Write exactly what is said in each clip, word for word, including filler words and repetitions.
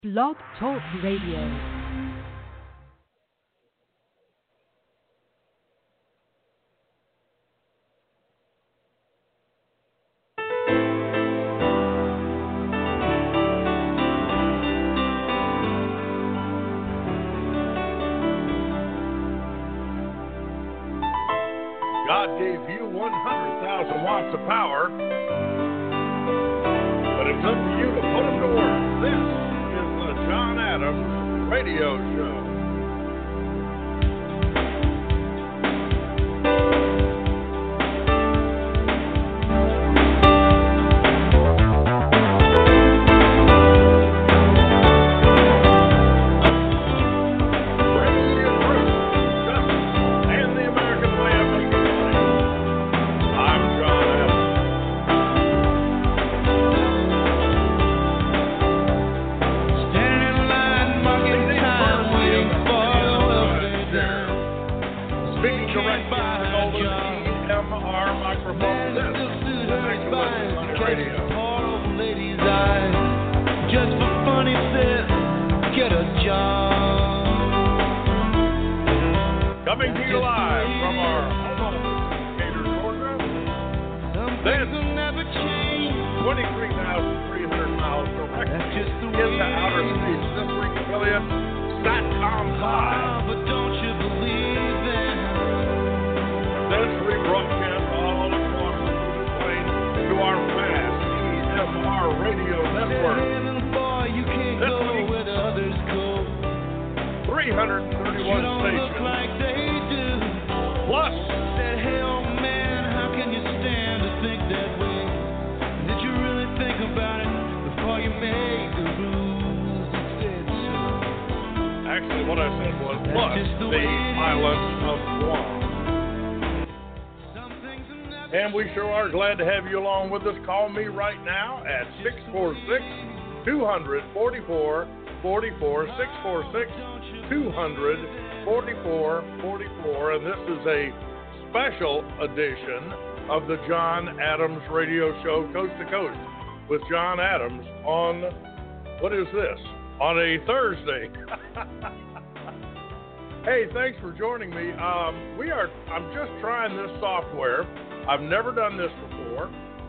Blog Talk Radio. God gave you one hundred thousand watts of power, but it's up to you to put them to work. This is the John Adams Radio Show. Coming to you live from our home office in Decatur, Georgia. Then, twenty-three thousand three hundred miles direct in the outer space. This week affiliate, SATCOM five. But don't you believe in? Then it's rebroadcast all across the plain to our vast E M R radio network. This week, three hundred thirty-one stations. Plus, said, hey, oh man, how can you stand to think that way? Did you really think about it before you made the rules? Said so. Actually, what I said was plus the, the island of Guam. And we sure are glad to have you along with us. Call me right now at six four six, two hundred, forty-four forty-four, six four six, two hundred, forty-four forty-four, and this is a special edition of the John Adams Radio Show, Coast to Coast, with John Adams on, what is this, on a Thursday. Hey, thanks for joining me. Um, we are, I'm just trying this software. I've never done this before.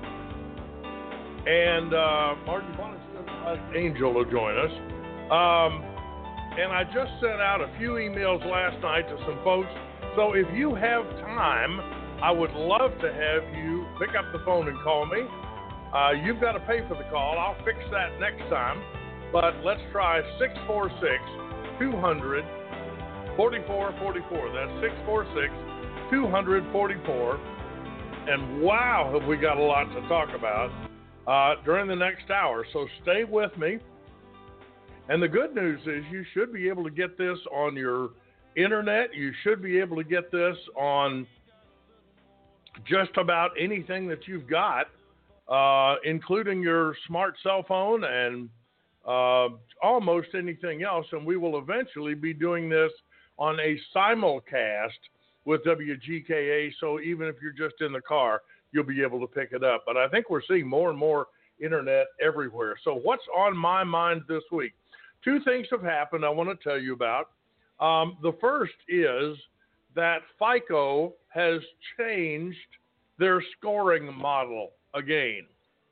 And uh, Margie Bonnet, Angel will join us. Um, And I just sent out a few emails last night to some folks. So if you have time, I would love to have you pick up the phone and call me. Uh, you've got to pay for the call. I'll fix that next time. But let's try six four six, two hundred, forty-four forty-four. That's six four six, two hundred, forty-four. And wow, have we got a lot to talk about uh, during the next hour. So stay with me. And the good news is you should be able to get this on your internet. You should be able to get this on just about anything that you've got, uh, including your smart cell phone and uh, almost anything else. And we will eventually be doing this on a simulcast with W G K A. So even if you're just in the car, you'll be able to pick it up. But I think we're seeing more and more internet everywhere. So what's on my mind this week? Two things have happened I want to tell you about. Um, the first is that FICO has changed their scoring model again.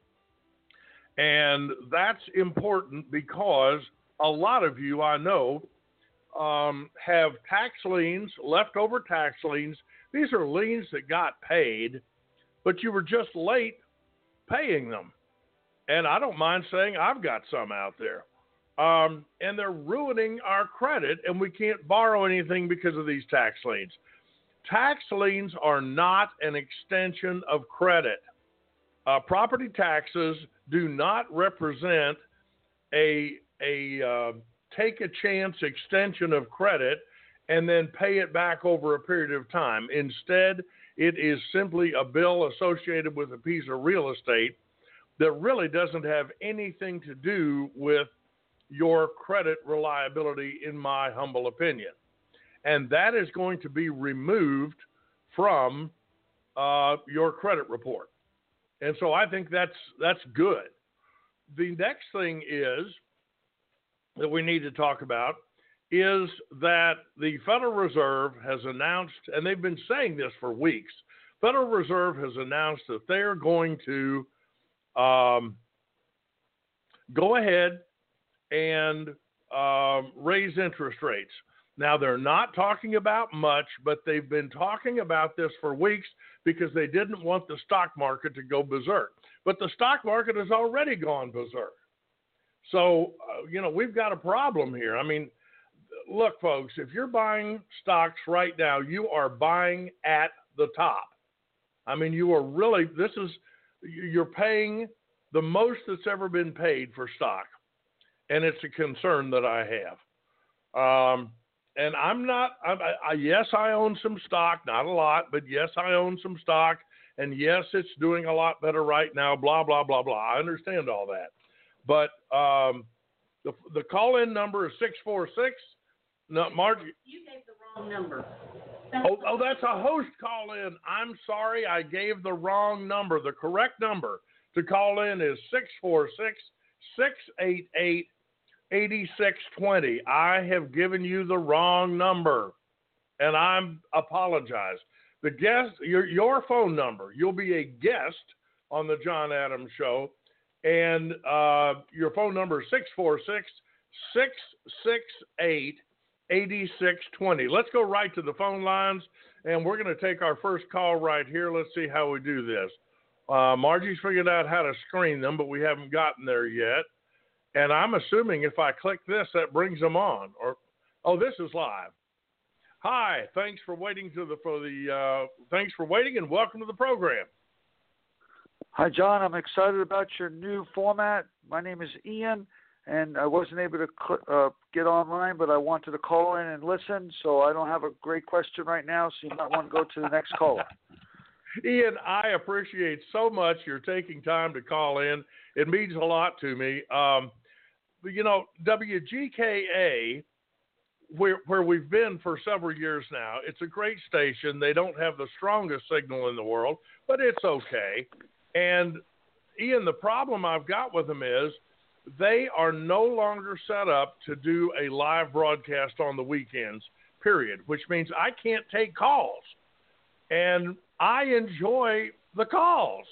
And that's important because a lot of you, I know, um, have tax liens, leftover tax liens. These are liens that got paid, but you were just late paying them. And I don't mind saying I've got some out there. Um, and they're ruining our credit, and we can't borrow anything because of these tax liens. Tax liens are not an extension of credit. Uh, property taxes do not represent a, a uh, take a chance extension of credit and then pay it back over a period of time. Instead, it is simply a bill associated with a piece of real estate that really doesn't have anything to do with your credit reliability, in my humble opinion. And that is going to be removed from uh, your credit report. And so I think that's that's good. The next thing is that we need to talk about is that the Federal Reserve has announced, and they've been saying this for weeks, Federal Reserve has announced that they're going to um, go ahead and um, raise interest rates. Now, they're not talking about much, but they've been talking about this for weeks because they didn't want the stock market to go berserk. But the stock market has already gone berserk. So, uh, you know, we've got a problem here. I mean, look, folks, if you're buying stocks right now, you are buying at the top. I mean, you are really, this is, you're paying the most that's ever been paid for stock. And it's a concern that I have. Um, and I'm not, I, I, yes, I own some stock, not a lot, but yes, I own some stock. And yes, it's doing a lot better right now, blah, blah, blah, blah. I understand all that. But um, the, the call-in number is six four six. No, Margie. You gave the wrong number. Oh, oh, that's a host call-in. I'm sorry, I gave the wrong number. The correct number to call in is six four six, six eight eight, eight six two zero. I have given you the wrong number, and I apologize. The guest, your your phone number, you'll be a guest on the John Adams Show, and uh, your phone number is six four six, six six eight, eight six two zero. Let's go right to the phone lines, and we're going to take our first call right here. Let's see how we do this. Uh, Margie's figured out how to screen them, but we haven't gotten there yet. And I'm assuming if I click this, that brings them on. Or, oh, this is live. Hi, thanks for waiting to the for the uh, thanks for waiting, and welcome to the program. Hi, John. I'm excited about your new format. My name is Ian, and I wasn't able to cl- uh, get online, but I wanted to call in and listen. So I don't have a great question right now, so you might want to go to the next caller. Ian, I appreciate so much you're taking time to call in. It means a lot to me. Um, you know, W G K A, where where we've been for several years now, it's a great station. They don't have the strongest signal in the world, but it's okay. And, Ian, the problem I've got with them is they are no longer set up to do a live broadcast on the weekends, period, which means I can't take calls. And I enjoy the calls.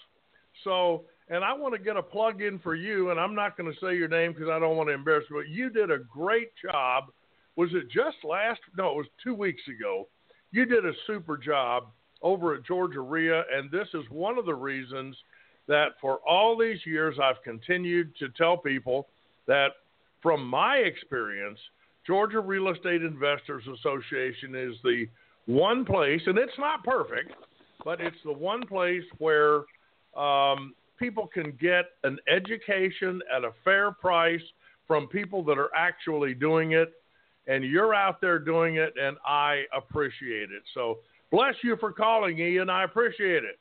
So, and I want to get a plug in for you, and I'm not going to say your name because I don't want to embarrass you, but you did a great job. Was it just last? No, it was two weeks ago. You did a super job over at Georgia R I A, and this is one of the reasons that for all these years I've continued to tell people that from my experience, Georgia Real Estate Investors Association is the one place, and it's not perfect, but it's the one place where um, people can get an education at a fair price from people that are actually doing it, and you're out there doing it, and I appreciate it. So bless you for calling, Ian. I appreciate it.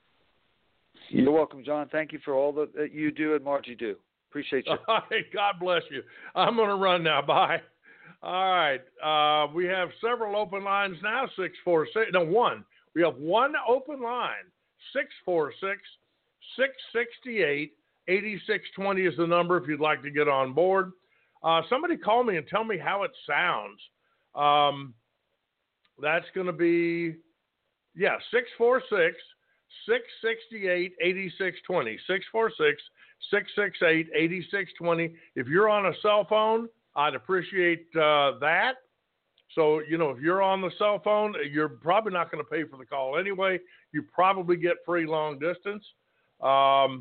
You're welcome, John. Thank you for all that you do and Margie do. Appreciate you. All right, God bless you. I'm going to run now. Bye. All right. Uh, we have several open lines now. Six four six. No, one. We have one open line. Six four six, six six eight, eight six two zero is the number if you'd like to get on board. Uh, somebody call me and tell me how it sounds. Um, that's going to be, yeah, six four six, six six eight, eight six two zero. six four six, six six eight, eight six two zero. If you're on a cell phone, I'd appreciate uh, that. So, you know, if you're on the cell phone, you're probably not going to pay for the call anyway. You probably get free long distance. Um,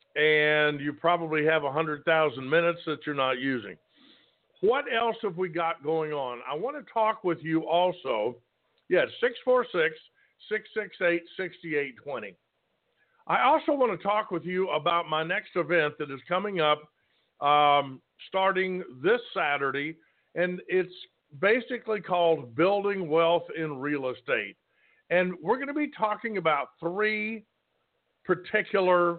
and you probably have one hundred thousand minutes that you're not using. What else have we got going on? I want to talk with you also. Yeah, six four six, six six eight, six eight two zero. I also want to talk with you about my next event that is coming up um, starting this Saturday, and it's basically called Building Wealth in Real Estate. And we're going to be talking about three particular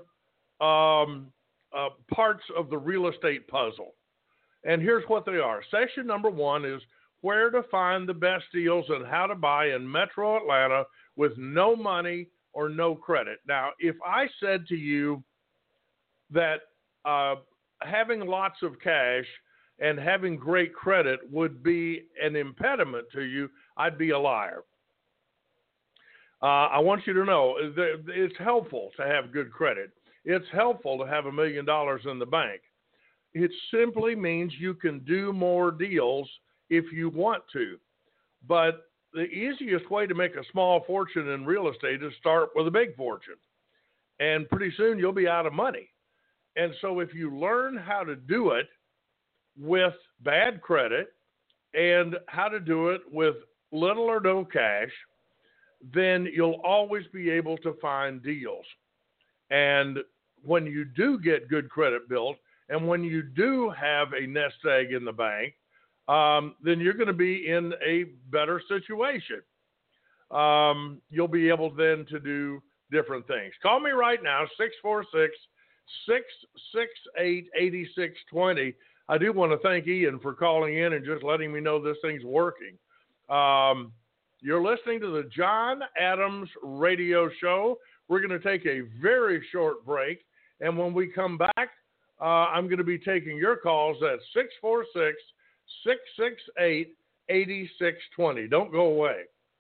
um, uh, parts of the real estate puzzle. And here's what they are. Session number one is where to find the best deals and how to buy in Metro Atlanta with no money or no credit. Now, if I said to you that uh, having lots of cash and having great credit would be an impediment to you, I'd be a liar. Uh, I want you to know that it's helpful to have good credit. It's helpful to have a million dollars in the bank. It simply means you can do more deals if you want to. But the easiest way to make a small fortune in real estate is start with a big fortune. And pretty soon you'll be out of money. And so if you learn how to do it with bad credit and how to do it with little or no cash, then you'll always be able to find deals. And when you do get good credit built, and when you do have a nest egg in the bank, um, then you're going to be in a better situation. Um, you'll be able then to do different things. Call me right now, six four six, six six eight, eight six two zero. I do want to thank Ian for calling in and just letting me know this thing's working. Um, you're listening to the John Adams Radio Show. We're going to take a very short break, and when we come back, uh, I'm going to be taking your calls at six four six, six six eight, eight six two zero. Don't go away.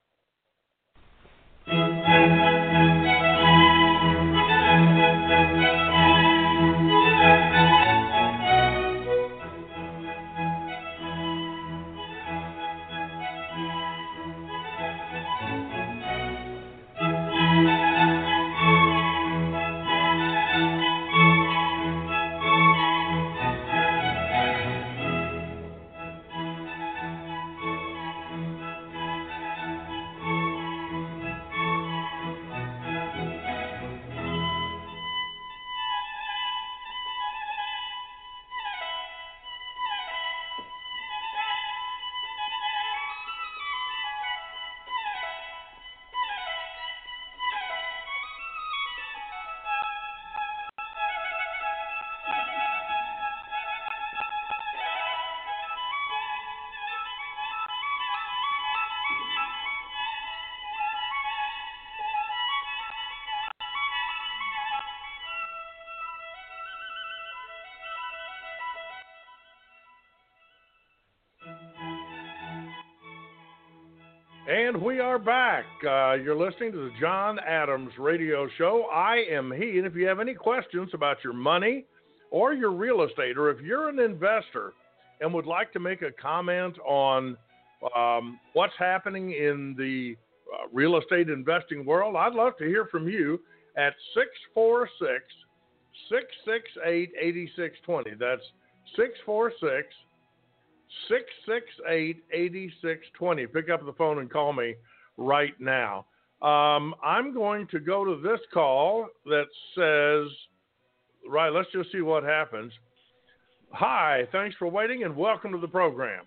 And we are back. Uh, you're listening to the John Adams Radio Show. I am he, and if you have any questions about your money or your real estate, or if you're an investor and would like to make a comment on um, what's happening in the uh, real estate investing world, I'd love to hear from you at six four six, six six eight, eight six two zero. That's six four six, six six eight, eight six two zero. Pick up the phone and call me right now. Um, I'm going to go to this call that says, right, let's just see what happens. Hi, thanks for waiting and welcome to the program.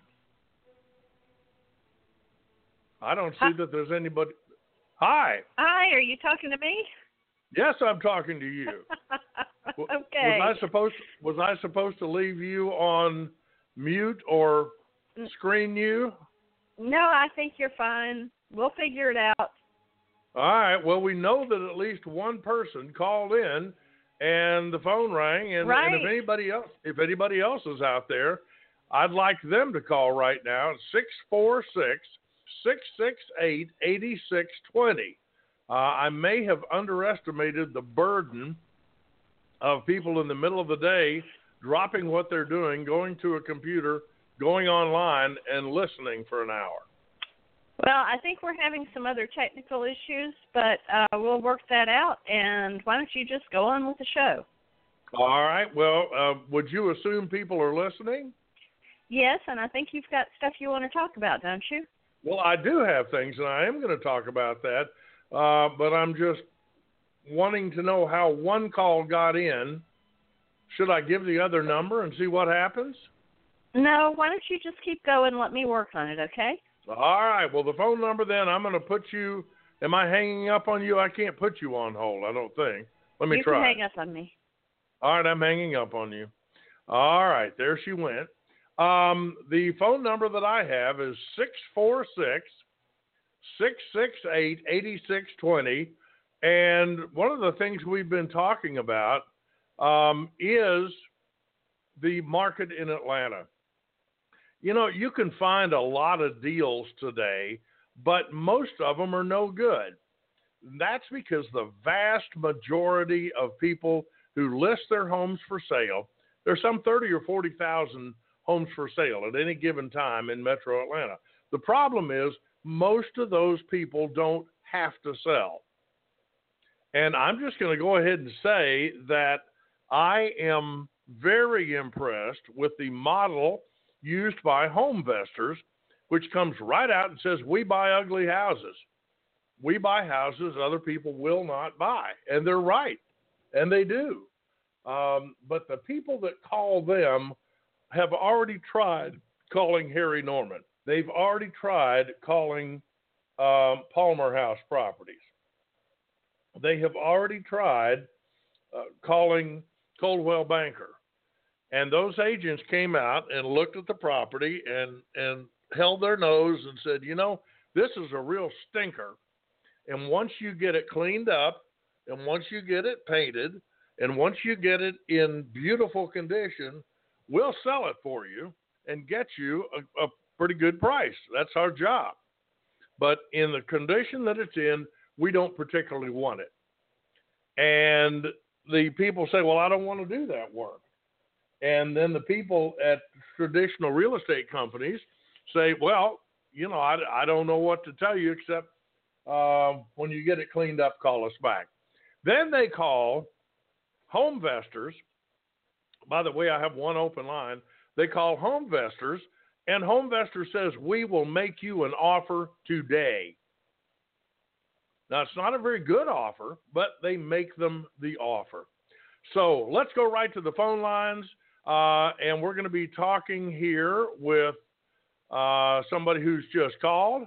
I don't see Hi. that there's anybody. Hi. Hi, are you talking to me? Yes, I'm talking to you. Okay. Was I supposed was I supposed to leave you on mute or screen you? No, I think you're fine. We'll figure it out. All right. Well, we know that at least one person called in, and the phone rang. And, right. and if anybody else, if anybody else is out there, I'd like them to call right now at six four six, six six eight, eight six two zero. Uh, I may have underestimated the burden of people in the middle of the day dropping what they're doing, going to a computer, going online, and listening for an hour. Well, I think we're having some other technical issues, but uh, we'll work that out. And why don't you just go on with the show? All right. Well, uh, would you assume people are listening? Yes, and I think you've got stuff you want to talk about, don't you? Well, I do have things, and I am going to talk about that. Uh, but I'm just wanting to know how one call got in. Should I give the other number and see what happens? No, why don't you just keep going and let me work on it, okay? All right. Well, the phone number then, I'm going to put you, am I hanging up on you? I can't put you on hold, I don't think. Let me you try. You can hang up on me. All right, I'm hanging up on you. All right, there she went. Um, the phone number that I have is six four six, six six eight, eight six two zero. And one of the things we've been talking about um, is the market in Atlanta. You know, you can find a lot of deals today, but most of them are no good. That's because the vast majority of people who list their homes for sale, there's some thirty or forty thousand homes for sale at any given time in Metro Atlanta. The problem is most of those people don't have to sell. And I'm just going to go ahead and say that I am very impressed with the model used by HomeVestors, which comes right out and says, we buy ugly houses. We buy houses other people will not buy. And they're right. And they do. Um, but the people that call them have already tried calling Harry Norman. They've already tried calling um, Palmer House Properties. They have already tried uh, calling Coldwell Banker. And those agents came out and looked at the property and, and held their nose and said, you know, this is a real stinker. And once you get it cleaned up, and once you get it painted, and once you get it in beautiful condition, we'll sell it for you and get you a, a pretty good price. That's our job. But in the condition that it's in, we don't particularly want it. And the people say, well, I don't want to do that work. And then the people at traditional real estate companies say, well, you know, I, I don't know what to tell you except uh, when you get it cleaned up, call us back. Then they call HomeVestors. By the way, I have one open line. They call HomeVestors, and HomeVestors says, we will make you an offer today. Now, it's not a very good offer, but they make them the offer. So let's go right to the phone lines, uh, and we're going to be talking here with uh, somebody who's just called.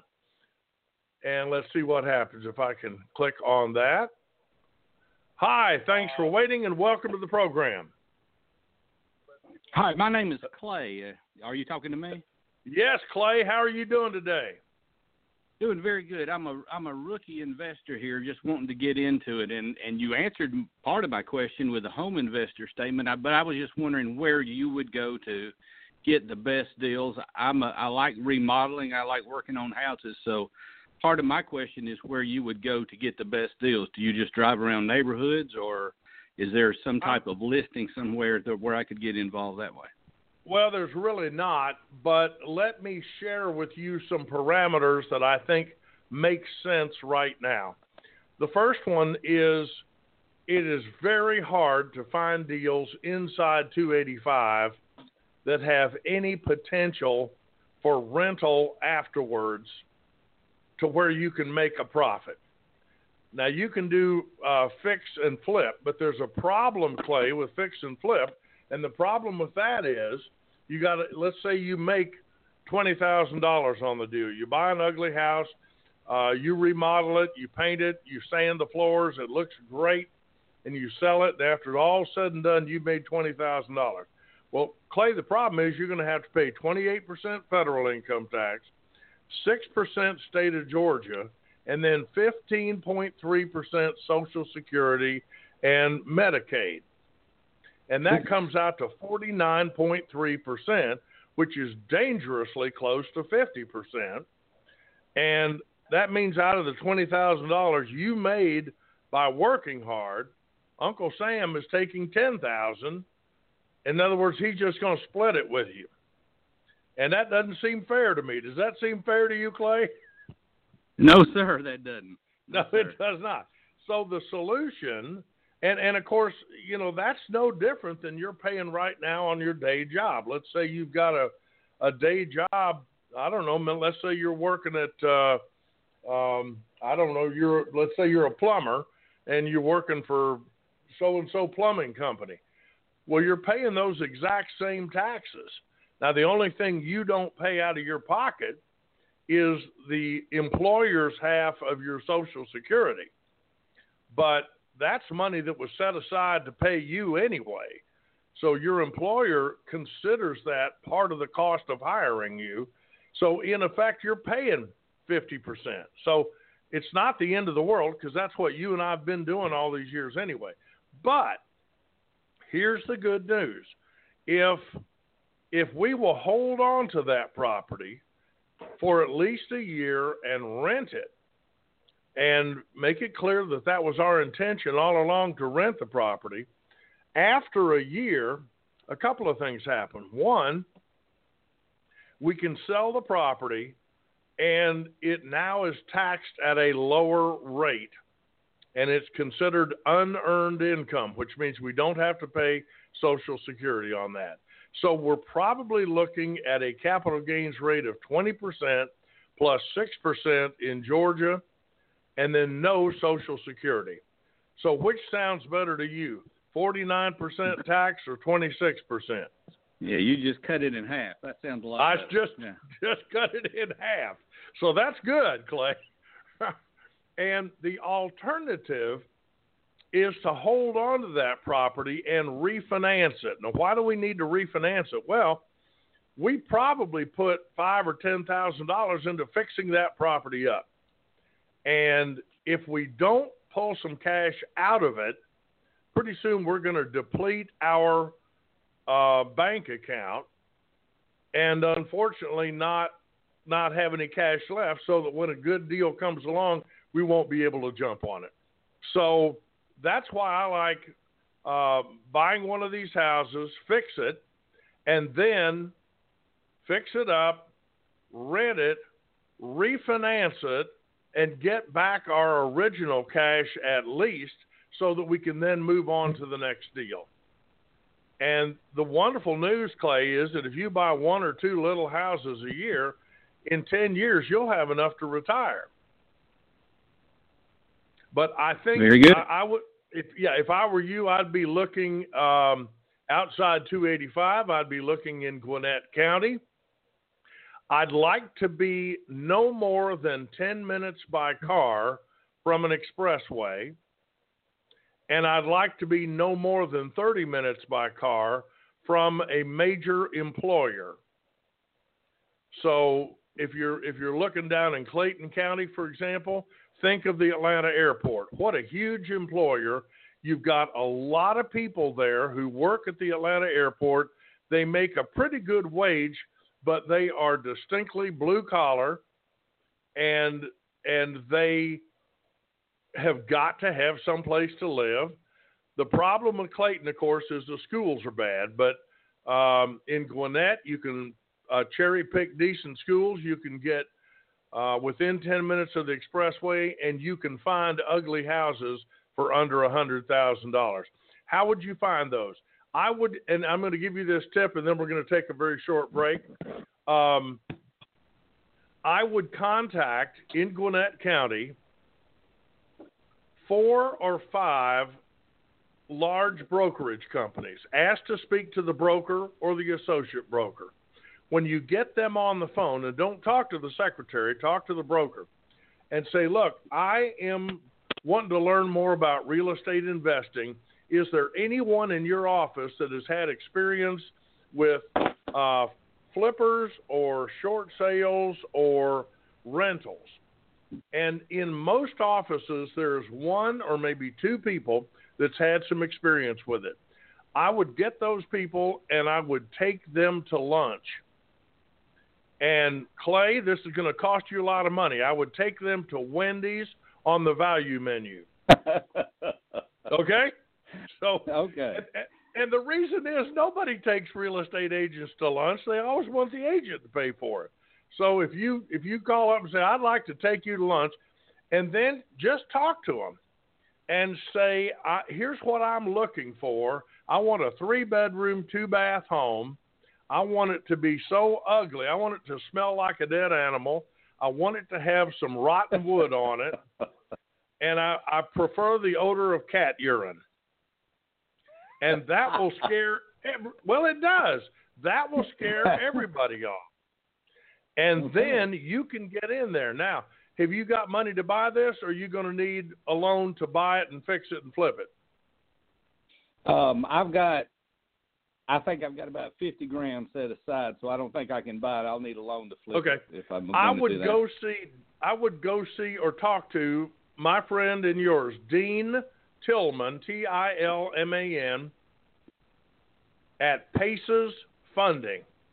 And let's see what happens if I can click on that. Hi, thanks for waiting, and welcome to the program. Hi, my name is Clay. Uh, are you talking to me? Yes, Clay. How are you doing today? Doing very good. I'm a I'm a rookie investor here, just wanting to get into it, and, and you answered part of my question with a home investor statement. I, but I was just wondering where you would go to get the best deals. I'm a, I like remodeling. I like working on houses. So part of my question is where you would go to get the best deals. Do you just drive around neighborhoods, or is there some type of listing somewhere that, where I could get involved that way? Well, there's really not, but let me share with you some parameters that I think make sense right now. The first one is it is very hard to find deals inside two eighty-five that have any potential for rental afterwards to where you can make a profit. Now, you can do uh, fix and flip, but there's a problem, Clay, with fix and flip. And the problem with that is you got to, let's say you make twenty thousand dollars on the deal. You buy an ugly house, uh, you remodel it, you paint it, you sand the floors, it looks great, and you sell it. And after all said and done, you made twenty thousand dollars. Well, Clay, the problem is you're going to have to pay twenty-eight percent federal income tax, six percent state of Georgia, and then fifteen point three percent Social Security and Medicaid. And that comes out to forty-nine point three percent, which is dangerously close to fifty percent. And that means out of the twenty thousand dollars you made by working hard, Uncle Sam is taking ten thousand dollars. In other words, he's just going to split it with you. And that doesn't seem fair to me. Does that seem fair to you, Clay? No, sir, that doesn't. No, no it does not. So the solution, and, and of course, you know, that's no different than you're paying right now on your day job. Let's say you've got a, a day job. I don't know, let's say you're working at, uh, um, I don't know, you're, let's say you're a plumber and you're working for so-and-so plumbing company. Well, you're paying those exact same taxes. Now, the only thing you don't pay out of your pocket is the employer's half of your Social Security. But that's money that was set aside to pay you anyway. So your employer considers that part of the cost of hiring you. So, in effect, you're paying fifty percent. So it's not the end of the world because that's what you and I have been doing all these years anyway. But here's the good news. If if we will hold on to that property for at least a year and rent it and make it clear that that was our intention all along to rent the property, after a year, a couple of things happen. One, we can sell the property and it now is taxed at a lower rate, and it's considered unearned income, which means we don't have to pay Social Security on that. So we're probably looking at a capital gains rate of twenty percent plus six percent in Georgia, and then no Social Security. So which sounds better to you, forty-nine percent tax or twenty-six percent? Yeah, you just cut it in half. That sounds a lot I better. just yeah. just cut it in half. So that's good, Clay. And the alternative is to hold on to that property and refinance it. Now, why do we need to refinance it? Well, we probably put five or ten thousand dollars into fixing that property up, and if we don't pull some cash out of it, pretty soon we're going to deplete our uh, bank account, and unfortunately not not have any cash left, so that when a good deal comes along, we won't be able to jump on it. So that's why I like uh, buying one of these houses, fix it, and then fix it up, rent it, refinance it, and get back our original cash at least, so that we can then move on to the next deal. And the wonderful news, Clay, is that if you buy one or two little houses a year, in ten years you'll have enough to retire. But I think Very good. I, I would, if yeah, if I were you, I'd be looking um, outside two eighty-five. I'd be looking in Gwinnett County. I'd like to be no more than ten minutes by car from an expressway, and I'd like to be no more than thirty minutes by car from a major employer. So if you're if you're looking down in Clayton County, for example, think of the Atlanta airport. What a huge employer. You've got a lot of people there who work at the Atlanta airport. They make a pretty good wage, but they are distinctly blue collar, and and they have got to have some place to live. The problem with Clayton, of course, is the schools are bad, but um, in Gwinnett, you can uh, cherry pick decent schools. You can get uh, within ten minutes of the expressway, and you can find ugly houses for under one hundred thousand dollars. How would you find those? I would, and I'm going to give you this tip, and then we're going to take a very short break. Um, I would contact, in Gwinnett County, four or five large brokerage companies. Ask to speak to the broker or the associate broker. When you get them on the phone, and don't talk to the secretary, talk to the broker, and say, look, I am wanting to learn more about real estate investing. Is there anyone in your office that has had experience with uh, flippers or short sales or rentals? And in most offices, there's one or maybe two people that's had some experience with it. I would get those people and I would take them to lunch. And Clay, this is going to cost you a lot of money. I would take them to Wendy's on the value menu. Okay? So, okay. And, and the reason is nobody takes real estate agents to lunch. They always want the agent to pay for it. So if you if you call up and say, I'd like to take you to lunch, and then just talk to them and say, I, here's what I'm looking for. I want a three-bedroom, two-bath home. I want it to be so ugly. I want it to smell like a dead animal. I want it to have some rotten wood on it. And I, I prefer the odor of cat urine. And that will scare, every, well, it does. That will scare everybody off. And then you can get in there. Now, have you got money to buy this, or are you going to need a loan to buy it and fix it and flip it? Um, I've got, I think I've got about fifty grand set aside, so I don't think I can buy it. I'll need a loan to flip okay. it. If I'm going I to would do that. go see, I would go see or talk to my friend and yours, Dean Tillman, T I L M A N, at Paces Funding.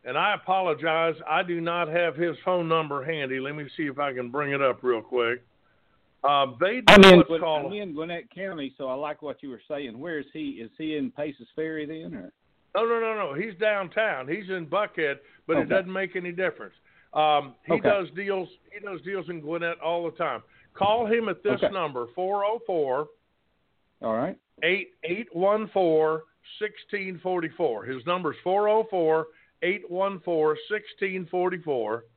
and I apologize, I do not have his phone number handy. Let me see if I can bring it up real quick. Uh, they do I'm in, what's Gwinnett, called, I'm in Gwinnett County, so I like what you were saying. Where is he? Is he in Paces Ferry then? Or? No, no, no, no. He's downtown. He's in Buckhead, but Okay. it doesn't make any difference. Um, he Okay. does deals. He does deals in Gwinnett all the time. Call him at this Okay. number four oh four, All right. eight eight one four, one six four four. His number is four oh four, eight one four, one six four four.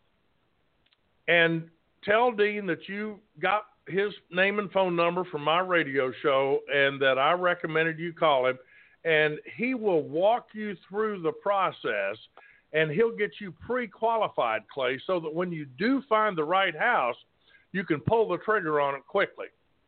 And tell Dean that you got his name and phone number from my radio show and that I recommended you call him, and he will walk you through the process, and he'll get you pre-qualified, Clay, so that when you do find the right house, you can pull the trigger on it quickly.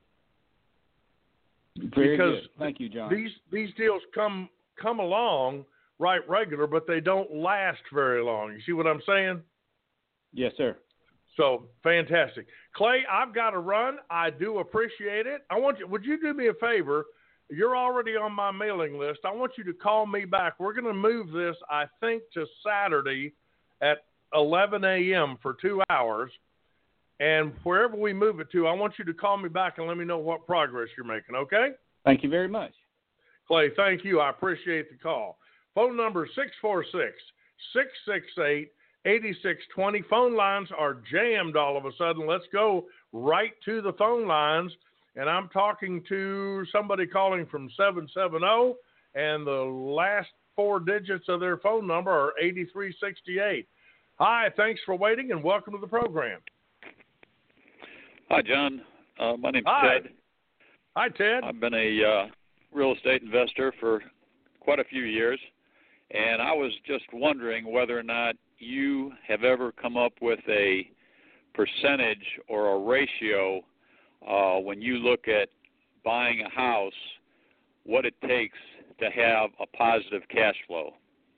Very because good. Thank you, John. These these deals come come along right regular, but they don't last very long. You see what I'm saying? Yes, sir. So fantastic, Clay. I've got to run. I do appreciate it. I want you. Would you do me a favor? You're already on my mailing list. I want you to call me back. We're going to move this, I think, to Saturday at eleven a.m. for two hours. And wherever we move it to, I want you to call me back and let me know what progress you're making, okay? Thank you very much. Clay, thank you. I appreciate the call. Phone number six four six, six six eight, eight six two zero. Phone lines are jammed all of a sudden. Let's go right to the phone lines. And I'm talking to somebody calling from seven seven zero, and the last four digits of their phone number are eighty-three sixty-eight. Hi, thanks for waiting, and welcome to the program. Hi, John. Uh, my name's Hi. Ted. Hi, Ted. I've been a uh, real estate investor for quite a few years, and I was just wondering whether or not you have ever come up with a percentage or a ratio uh, when you look at buying a house, what it takes to have a positive cash flow.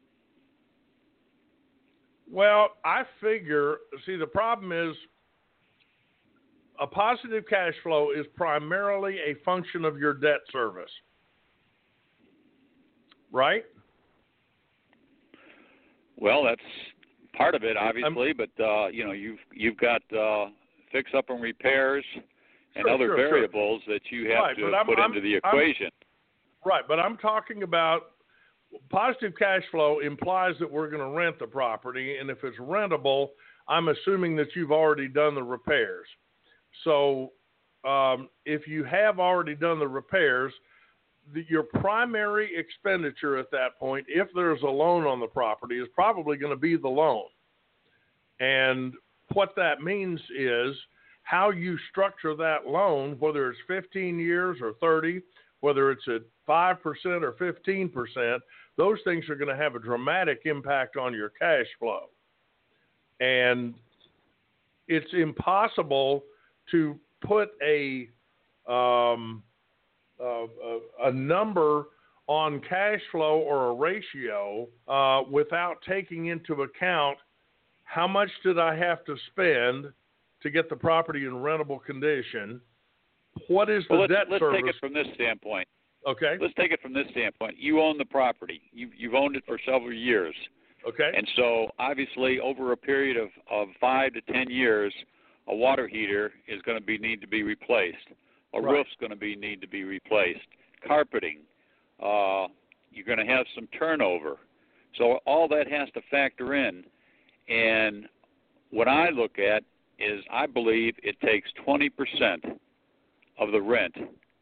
Well, I figure, see, the problem is a positive cash flow is primarily a function of your debt service, right? Well, that's part of it, obviously, um, but uh, you know, you've you've got uh, fix up and repairs and sure, other sure, variables sure. that you have right, to I'm, put I'm, into the I'm, equation. Right, but I'm talking about positive cash flow implies that we're going to rent the property, and if it's rentable, I'm assuming that you've already done the repairs. So um, if you have already done the repairs, the, your primary expenditure at that point, if there's a loan on the property, is probably going to be the loan. And what that means is how you structure that loan, whether it's fifteen years or thirty, whether it's at five percent or fifteen percent, those things are going to have a dramatic impact on your cash flow. And it's impossible to put a um, a, a number on cash flow or a ratio uh, without taking into account how much did I have to spend to get the property in rentable condition. What is the well, let's, debt let's service? Let's take it from this standpoint. Okay. Let's take it from this standpoint. You own the property. You've, you've owned it for several years. Okay. And so, obviously, over a period of, of five to ten years, a water heater is going to be need to be replaced. A right. roof's going to be need to be replaced. Carpeting. Uh, you're going to have some turnover. So all that has to factor in. And what I look at is I believe it takes twenty percent of the rent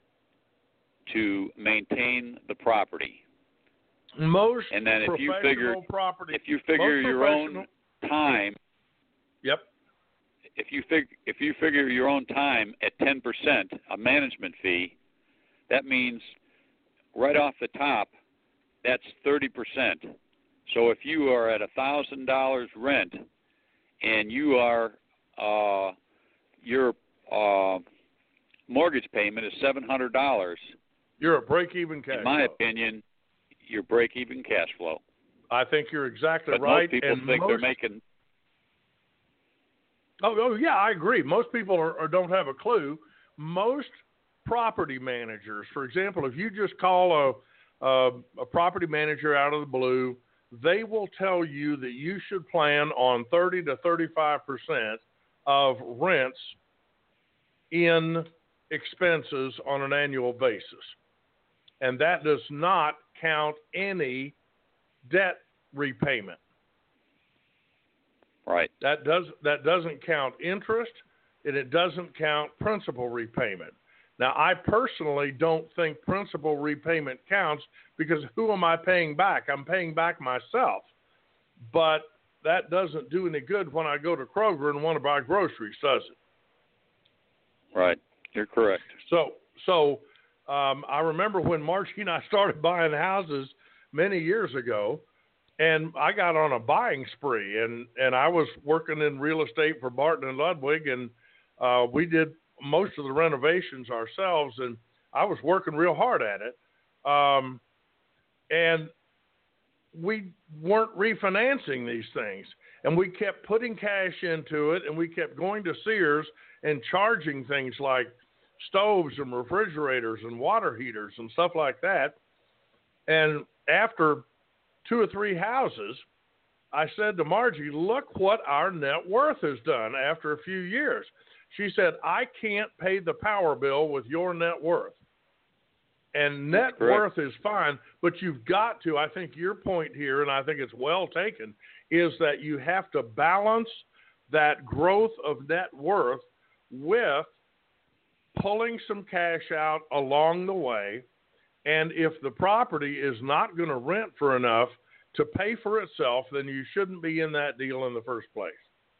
to maintain the property. Most and then if you figure property, if you figure your own time, yep. If you fig if you figure your own time at ten percent, a management fee, that means right off the top, that's thirty percent. So if you are at a thousand dollars rent, and you are uh, your uh, mortgage payment is seven hundred dollars, you're a break-even cash. In my flow. opinion, you're break-even cash flow. I think you're exactly but right. Most people and think most... they're making. Oh, oh, yeah, I agree. Most people are, are, don't have a clue. Most property managers, for example, if you just call a, a, a property manager out of the blue, they will tell you that you should plan on thirty to thirty-five percent of rents in expenses on an annual basis. And that does not count any debt repayment. Right. That does that doesn't count interest, and it doesn't count principal repayment. Now, I personally don't think principal repayment counts because who am I paying back? I'm paying back myself. But that doesn't do any good when I go to Kroger and want to buy groceries, does it? Right. You're correct. So, so um, I remember when Margie and I started buying houses many years ago, and I got on a buying spree, and, and I was working in real estate for Barton and Ludwig, and uh, we did most of the renovations ourselves, and I was working real hard at it. Um, and we weren't refinancing these things, and we kept putting cash into it, and we kept going to Sears and charging things like stoves and refrigerators and water heaters and stuff like that. And after two or three houses, I said to Margie, look what our net worth has done after a few years. She said, I can't pay the power bill with your net worth. And net worth is fine, but you've got to, I think your point here, and I think it's well taken, is that you have to balance that growth of net worth with pulling some cash out along the way. And if the property is not going to rent for enough to pay for itself, then you shouldn't be in that deal in the first place.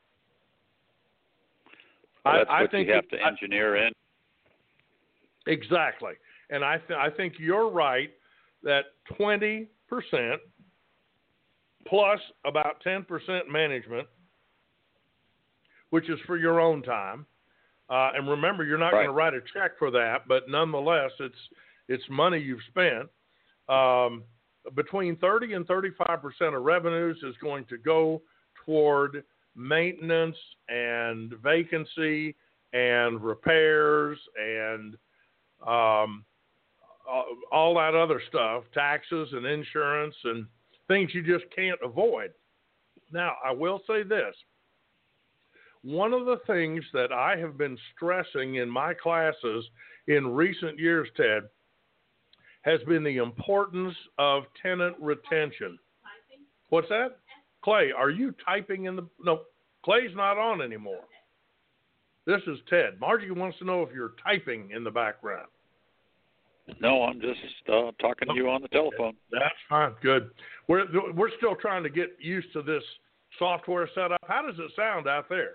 Well, that's I, what I think you have it, to engineer I, in. Exactly. And I, th- I think you're right that twenty percent plus about ten percent management, which is for your own time. Uh, and remember, you're not Right. going to write a check for that, but nonetheless, it's it's money you've spent. Um, between thirty and thirty-five percent of revenues is going to go toward maintenance and vacancy and repairs and um, all that other stuff, taxes and insurance and things you just can't avoid. Now, I will say this. One of the things that I have been stressing in my classes in recent years, Ted, has been the importance of tenant retention. What's that? Clay, are you typing in the... No, Clay's not on anymore. This is Ted. Margie wants to know if you're typing in the background. No, I'm just uh, talking to you on the telephone. That's fine. Good. We're we're still trying to get used to this software setup. How does it sound out there?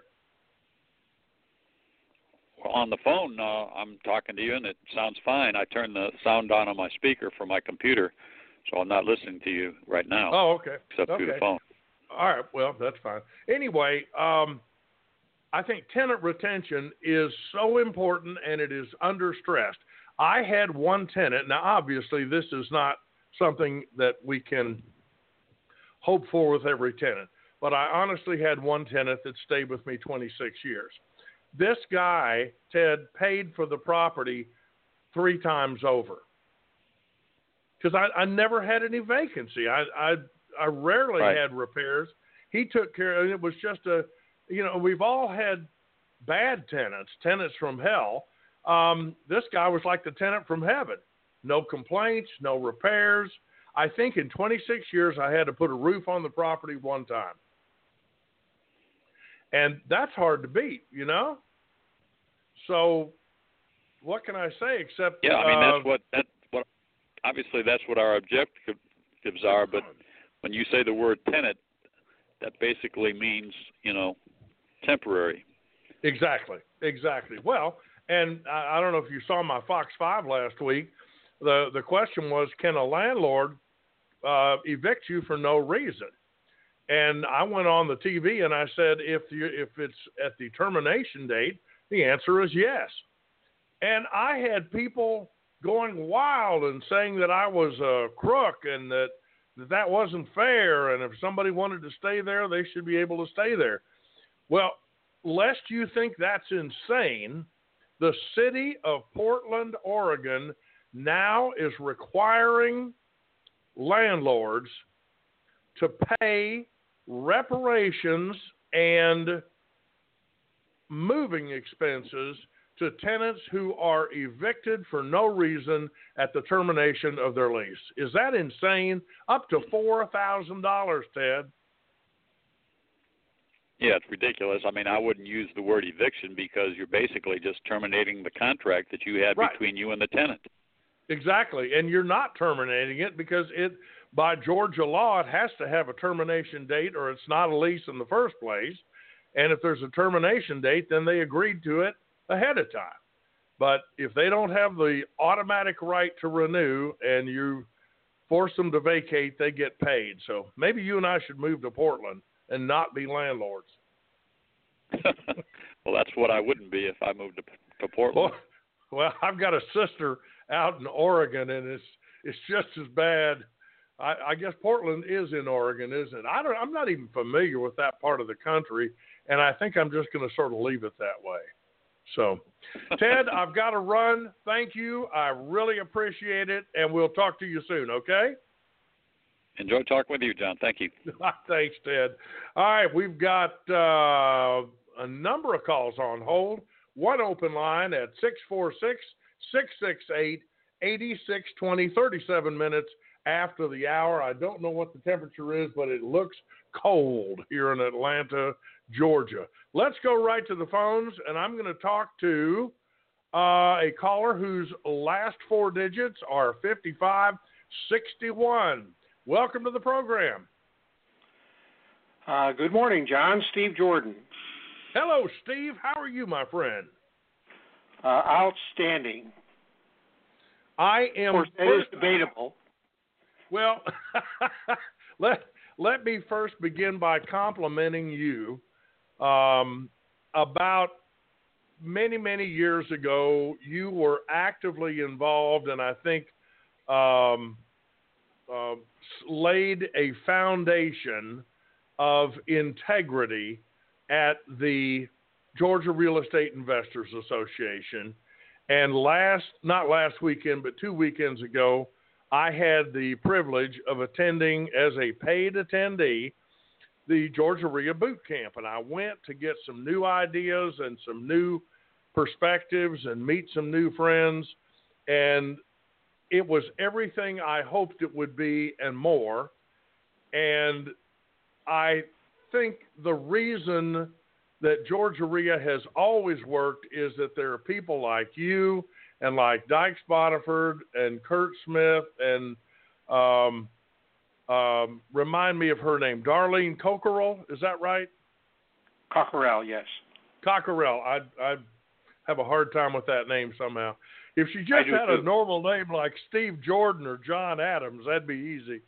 Well, on the phone, uh, I'm talking to you, and it sounds fine. I turned the sound on on my speaker from my computer, so I'm not listening to you right now. Oh, okay. Except okay. through the phone. All right. Well, that's fine. Anyway, um, I think tenant retention is so important, and it is under stressed. I had one tenant. Now, obviously, this is not something that we can hope for with every tenant, but I honestly had one tenant that stayed with me twenty-six years. This guy, Ted, paid for the property three times over because I, I never had any vacancy. I I, I rarely right. had repairs. He took care of it. It was just a, you know, we've all had bad tenants, tenants from hell. Um, this guy was like the tenant from heaven. No complaints, no repairs. I think in twenty-six years I had to put a roof on the property one time. And that's hard to beat, you know? So what can I say except... Yeah, I mean, uh, that's what, that's what, obviously that's what our objectives are, but when you say the word tenant, that basically means, you know, temporary. Exactly, exactly. Well, and I, I don't know if you saw my Fox five last week. The the question was, can a landlord uh, evict you for no reason? And I went on the T V and I said, if you, if it's at the termination date, the answer is yes. And I had people going wild and saying that I was a crook and that that, that wasn't fair. And if somebody wanted to stay there, they should be able to stay there. Well, lest you think that's insane, the city of Portland, Oregon, now is requiring landlords to pay reparations and moving expenses to tenants who are evicted for no reason at the termination of their lease. Is that insane? Up to four thousand dollars, Ted. Yeah, it's ridiculous. I mean, I wouldn't use the word eviction because you're basically just terminating the contract that you had right. between you and the tenant. Exactly, and you're not terminating it because it, by Georgia law, it has to have a termination date or it's not a lease in the first place. And if there's a termination date, then they agreed to it ahead of time. But if they don't have the automatic right to renew and you force them to vacate, they get paid. So maybe you and I should move to Portland and not be landlords. Well, that's what I wouldn't be if I moved to, to Portland. Well, well, I've got a sister out in Oregon, and it's it's just as bad. I, I guess Portland is in Oregon, isn't it? I don't. I'm not even familiar with that part of the country, and I think I'm just going to sort of leave it that way. So, Ted, I've got to run. Thank you. I really appreciate it, and we'll talk to you soon. Okay? Enjoy talking with you, John. Thank you. Thanks, Ted. All right, we've got uh, a number of calls on hold. One open line at six four six, six six eight, eight six two zero, thirty-seven minutes after the hour. I don't know what the temperature is, but it looks cold here in Atlanta, Georgia. Let's go right to the phones, and I'm going to talk to uh, a caller whose last four digits are fifty-five sixty-one. Welcome to the program. Uh, good morning, John. Steve Jordan. Hello, Steve. How are you, my friend? Uh, outstanding. I am. Of course, that is debatable. Well, let let me first begin by complimenting you. Um, about many, many years ago, you were actively involved, and I think um, uh, laid a foundation of integrity at the Georgia Real Estate Investors Association. And last, not last weekend, but two weekends ago, I had the privilege of attending as a paid attendee the Georgia R I A Boot Camp. And I went to get some new ideas and some new perspectives and meet some new friends. And it was everything I hoped it would be and more. And I think the reason that Georgia R I A has always worked is that there are people like you and like Dyke Spotiford and Kurt Smith and um, um, remind me of her name, Darlene Cockerell, is that right? Cockerell, yes. Cockerell. I I have a hard time with that name somehow. If she just had too. a normal name like Steve Jordan or John Adams, that'd be easy.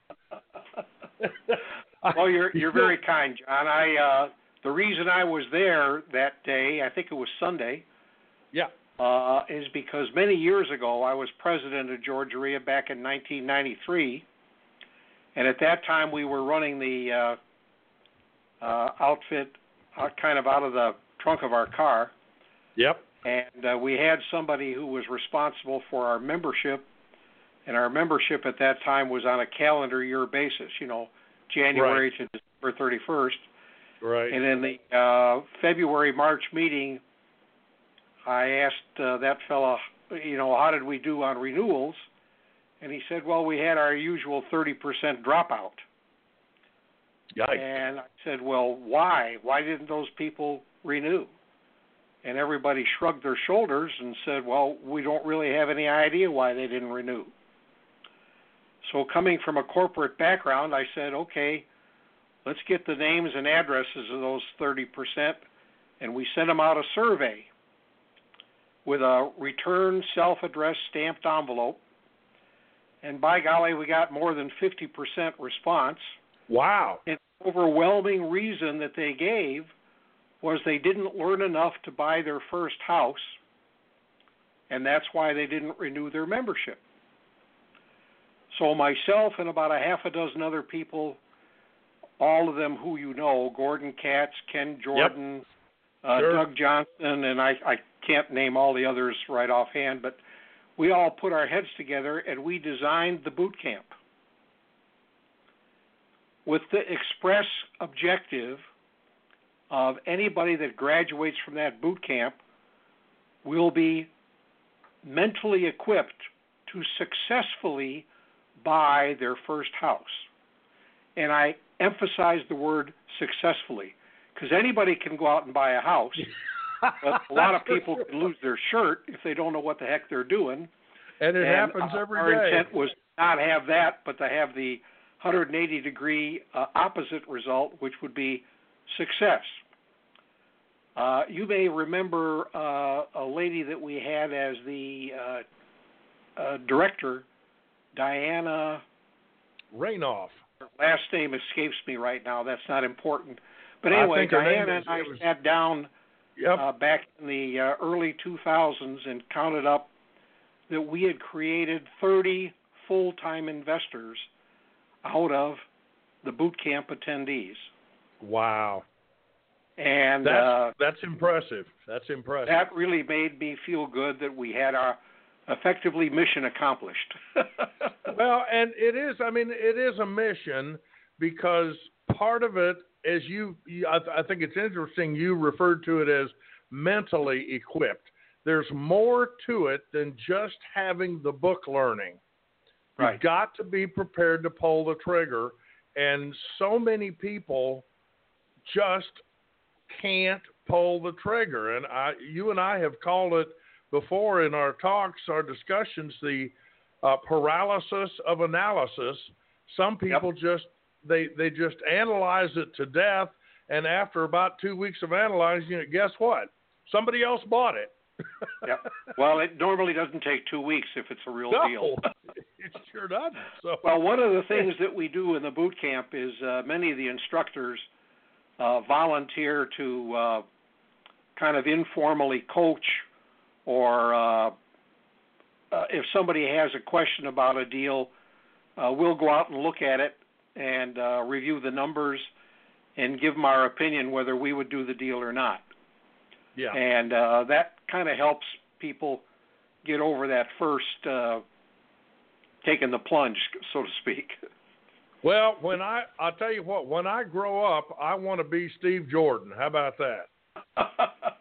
Well, you're you're very kind, John. I uh, the reason I was there that day, I think it was Sunday, yeah, uh, is because many years ago I was president of Georgia R I A back in nineteen ninety-three, and at that time we were running the uh, uh, outfit uh, kind of out of the trunk of our car. Yep. And uh, we had somebody who was responsible for our membership, and our membership at that time was on a calendar year basis, you know, January right. to December thirty-first. Right. And in the uh, February, March meeting, I asked uh, that fella, you know, how did we do on renewals? And he said, well, we had our usual thirty percent dropout. Yikes. And I said, well, why? Why didn't those people renew? And everybody shrugged their shoulders and said, well, we don't really have any idea why they didn't renew. So coming from a corporate background, I said, okay, let's get the names and addresses of those thirty percent, and we sent them out a survey with a return self-addressed stamped envelope. And by golly, we got more than fifty percent response. Wow. And the overwhelming reason that they gave was they didn't learn enough to buy their first house, and that's why they didn't renew their membership. So myself and about a half a dozen other people, all of them who you know, Gordon Katz, Ken Jordan, yep. uh, sure. Doug Johnson, and I, I can't name all the others right offhand, but we all put our heads together and we designed the boot camp. with the express objective of anybody that graduates from that boot camp will be mentally equipped to successfully buy their first house. And I emphasize the word successfully, because anybody can go out and buy a house, but a lot of people can lose their shirt if they don't know what the heck they're doing. And it and, happens uh, every our day. Our intent was not have that, but to have the one hundred eighty degree uh, opposite result, which would be success. Uh, you may remember uh, a lady that we had as the uh, uh, director, Diana Rainoff. Her last name escapes me right now. That's not important. But I anyway, think her name Diana is- and I it was- sat down Yep. uh, back in the uh, early two thousands and counted up that we had created thirty full-time investors out of the boot camp attendees. Wow. And That's, uh, that's impressive. That's impressive. that really made me feel good that we had our effectively mission accomplished. Well, and it is, I mean, it is a mission because part of it, as you, you I, th- I think it's interesting, you referred to it as mentally equipped. There's more to it than just having the book learning. Right. You've got to be prepared to pull the trigger, and so many people just can't pull the trigger. And I, you and I have called it before in our talks, our discussions, the uh, paralysis of analysis. Some people Yep. just they they just analyze it to death, and after about two weeks of analyzing it, guess what? Somebody else bought it. Yep. Well, it normally doesn't take two weeks if it's a real No, deal. it sure doesn't. So, Well, one of the things that we do in the boot camp is uh, many of the instructors uh, volunteer to uh, kind of informally coach, or uh, uh, if somebody has a question about a deal, uh, we'll go out and look at it and uh, review the numbers and give them our opinion whether we would do the deal or not. yeah. And uh, that kind of helps people get over that first uh, taking the plunge, so to speak. Well, when I I'll tell you what, when I grow up, I want to be Steve Jordan. How about that?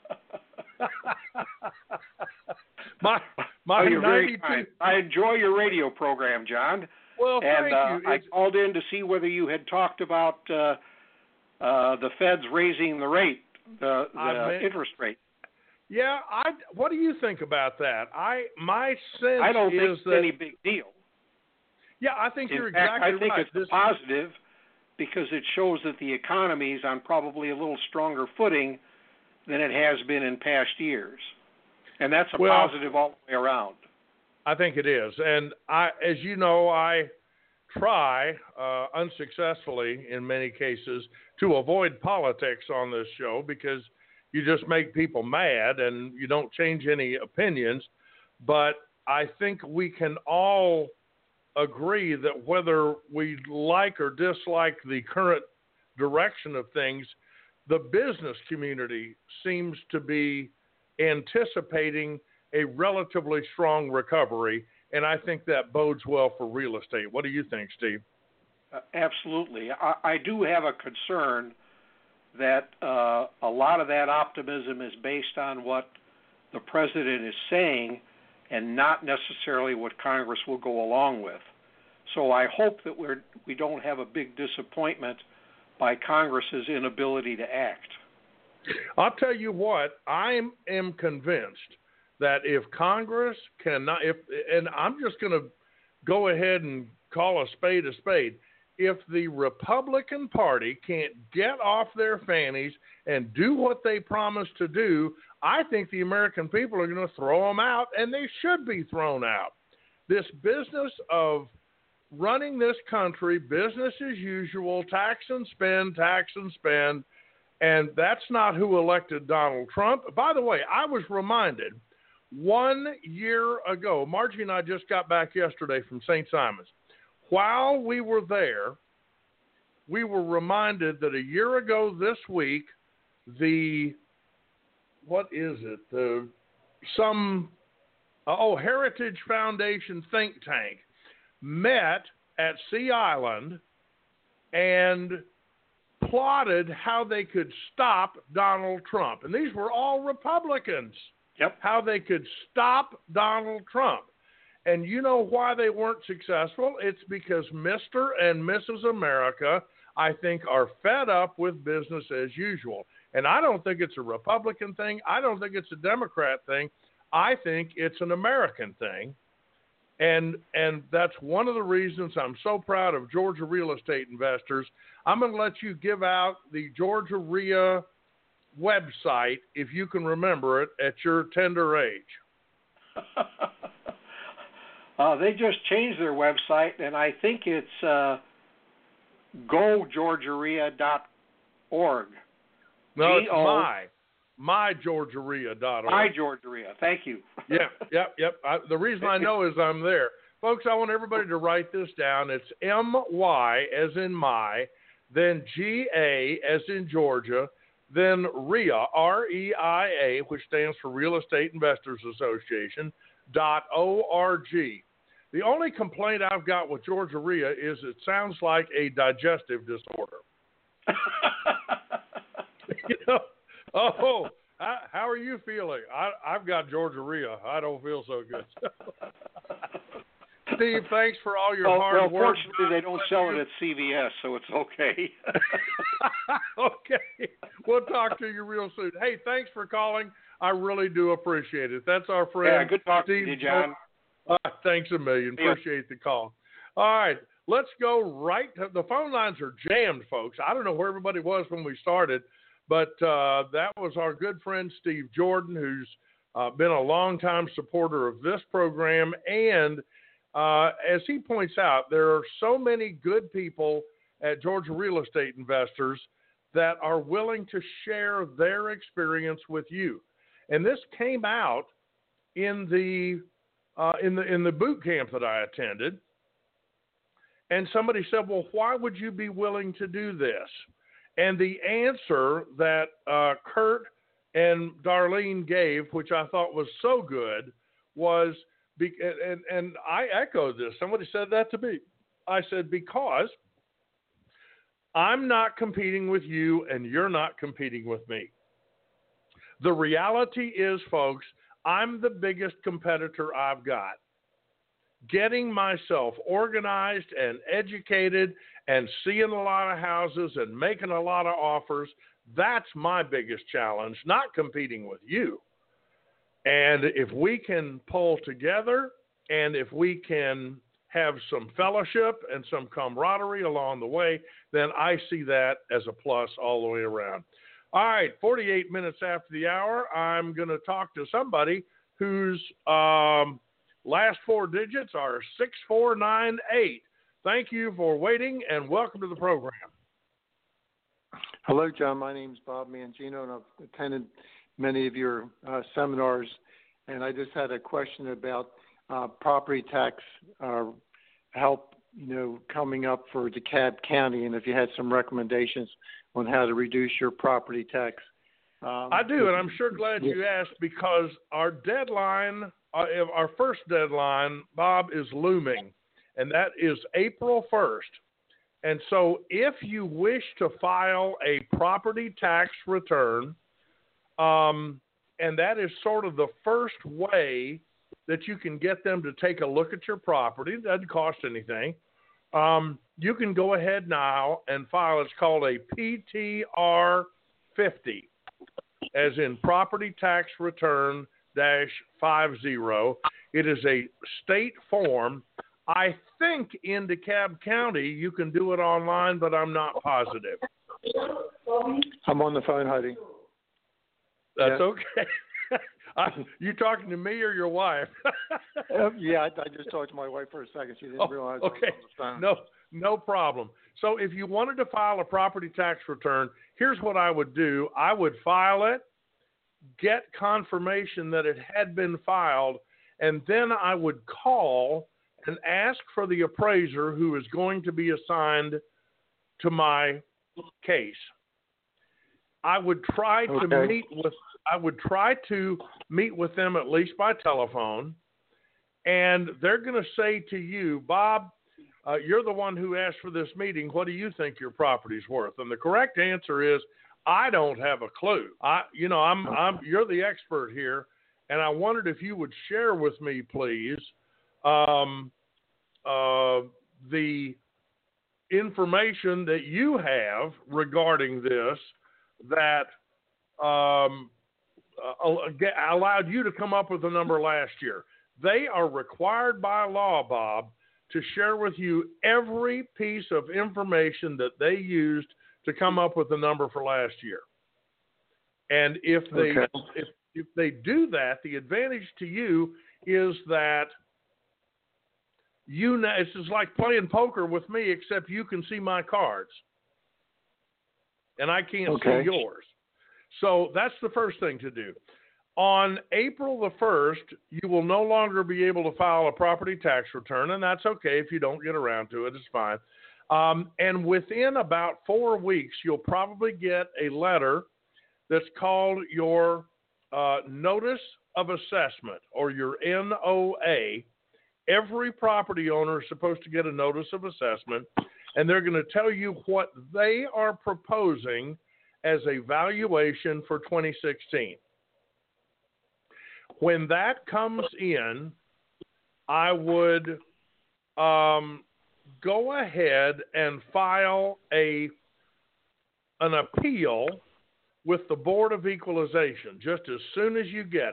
my my oh, you're very ninety-two kind. I enjoy your radio program, John. Well, and thank uh, you. I It's- called in to see whether you had talked about uh, uh, the Fed's raising the rate, the, I the meant- interest rate. Yeah, I. What do you think about that? I my sense I don't think is it's that any big deal. yeah, I think In you're fact, exactly I think right. it's This- a positive because it shows that the economy is on probably a little stronger footing than it has been in past years. And that's a Well, positive all the way around. I think it is, and I, as you know, I try uh, unsuccessfully in many cases to avoid politics on this show because you just make people mad and you don't change any opinions. But I think we can all agree that whether we like or dislike the current direction of things, the business community seems to be anticipating a relatively strong recovery, and I think that bodes well for real estate. What do you think, Steve? Uh, absolutely. I, I do have a concern that uh, a lot of that optimism is based on what the president is saying and not necessarily what Congress will go along with. So I hope that we're, we don't have a big disappointment by Congress's inability to act. I'll tell you what, I am convinced that if Congress cannot, if, and I'm just going to go ahead and call a spade a spade, if the Republican Party can't get off their fannies and do what they promised to do, I think the American people are going to throw them out, and they should be thrown out. This business of running this country, business as usual, tax and spend, tax and spend, and that's not who elected Donald Trump. By the way, I was reminded one year ago, Margie and I just got back yesterday from Saint Simons. While we were there, we were reminded that a year ago this week, the, what is it, the, some, oh, Heritage Foundation think tank met at Sea Island and plotted how they could stop Donald Trump. And these were all Republicans. Yep. How they could stop Donald Trump. And you know why they weren't successful? It's because Mister and Missus America, I think, are fed up with business as usual. And I don't think it's a Republican thing. I don't think it's a Democrat thing. I think it's an American thing. And and that's one of the reasons I'm so proud of Georgia Real Estate Investors. I'm going to let you give out the Georgia R I A website, if you can remember it, at your tender age. uh, they just changed their website, and I think it's uh, go georgia R I A dot org. No, it's my. my georgia R I A dot org. My Georgia R I A. Thank you. Yep, yep, yep. I, the reason I know is I'm there. Folks, I want everybody to write this down. It's M Y as in my, then G A as in Georgia, then R I A, R E I A, which stands for Real Estate Investors Association, dot O R G. The only complaint I've got with Georgia R I A is it sounds like a digestive disorder. You know, oh, I, how are you feeling? I, I've got Georgia R I A. I don't feel so good. Steve, thanks for all your well, hard well, work. Fortunately, they don't sell it at C V S, so it's okay. Okay. We'll talk to you real soon. Hey, thanks for calling. I really do appreciate it. That's our friend. Yeah, good talking Steve to you, John. Uh, thanks a million. Yeah. Appreciate the call. All right. Let's go right to the phone lines are jammed, folks. I don't know where everybody was when we started, but uh, that was our good friend Steve Jordan, who's uh, been a longtime supporter of this program. And uh, as he points out, there are so many good people at Georgia Real Estate Investors that are willing to share their experience with you. And this came out in the uh, in the in the boot camp that I attended. And somebody said, well, why would you be willing to do this? And the answer that uh, Kurt and Darlene gave, which I thought was so good, was, be- and, and I echoed this. Somebody said that to me. I said, because I'm not competing with you and you're not competing with me. The reality is, folks, I'm the biggest competitor I've got. Getting myself organized and educated and seeing a lot of houses and making a lot of offers, that's my biggest challenge, not competing with you. And if we can pull together and if we can have some fellowship and some camaraderie along the way, then I see that as a plus all the way around. All right, forty-eight minutes after the hour, I'm going to talk to somebody whose um, last four digits are six four nine eight. Thank you for waiting and welcome to the program. Hello, John. My name is Bob Mangino, and I've attended many of your uh, seminars. And I just had a question about uh, property tax uh, help, you know, coming up for DeKalb County, and if you had some recommendations on how to reduce your property tax. Um, I do, and I'm sure glad you asked, because our deadline, uh, our first deadline, Bob, is looming, and that is April first. And so if you wish to file a property tax return, um, and that is sort of the first way that you can get them to take a look at your property, it doesn't cost anything, um, you can go ahead now and file. It's called a P T R fifty, as in property tax return dash five zero. It is a state form. I think in DeKalb County you can do it online, but I'm not positive. I'm on the phone, Heidi. That's yeah. okay. I, you talking to me or your wife? uh, yeah, I, I just talked to my wife for a second. She didn't oh, realize okay. I was on the phone. No, no problem. So if you wanted to file a property tax return, here's what I would do. I would file it, get confirmation that it had been filed, and then I would call and ask for the appraiser who is going to be assigned to my case. I would try to okay. meet with I would try to meet with them at least by telephone, and they're going to say to you, Bob, uh, you're the one who asked for this meeting. What do you think your property's worth? And the correct answer is, I don't have a clue. I, you know, I'm, I'm, you're the expert here, and I wondered if you would share with me, please, um, uh, the information that you have regarding this that um, uh, allowed you to come up with the number last year. They are required by law, Bob, to share with you every piece of information that they used to come up with the number for last year. And if they okay. if, if they do that, the advantage to you is that you know, it's just like playing poker with me, except you can see my cards and I can't okay. see yours. So that's the first thing to do. On April the first, you will no longer be able to file a property tax return, and that's okay if you don't get around to it. It's fine. Um, and within about four weeks, you'll probably get a letter that's called your uh, Notice of Assessment, or your N O A. Every property owner is supposed to get a Notice of Assessment, and they're going to tell you what they are proposing as a valuation for twenty sixteen. When that comes in, I would um, go ahead and file a an appeal with the Board of Equalization just as soon as you get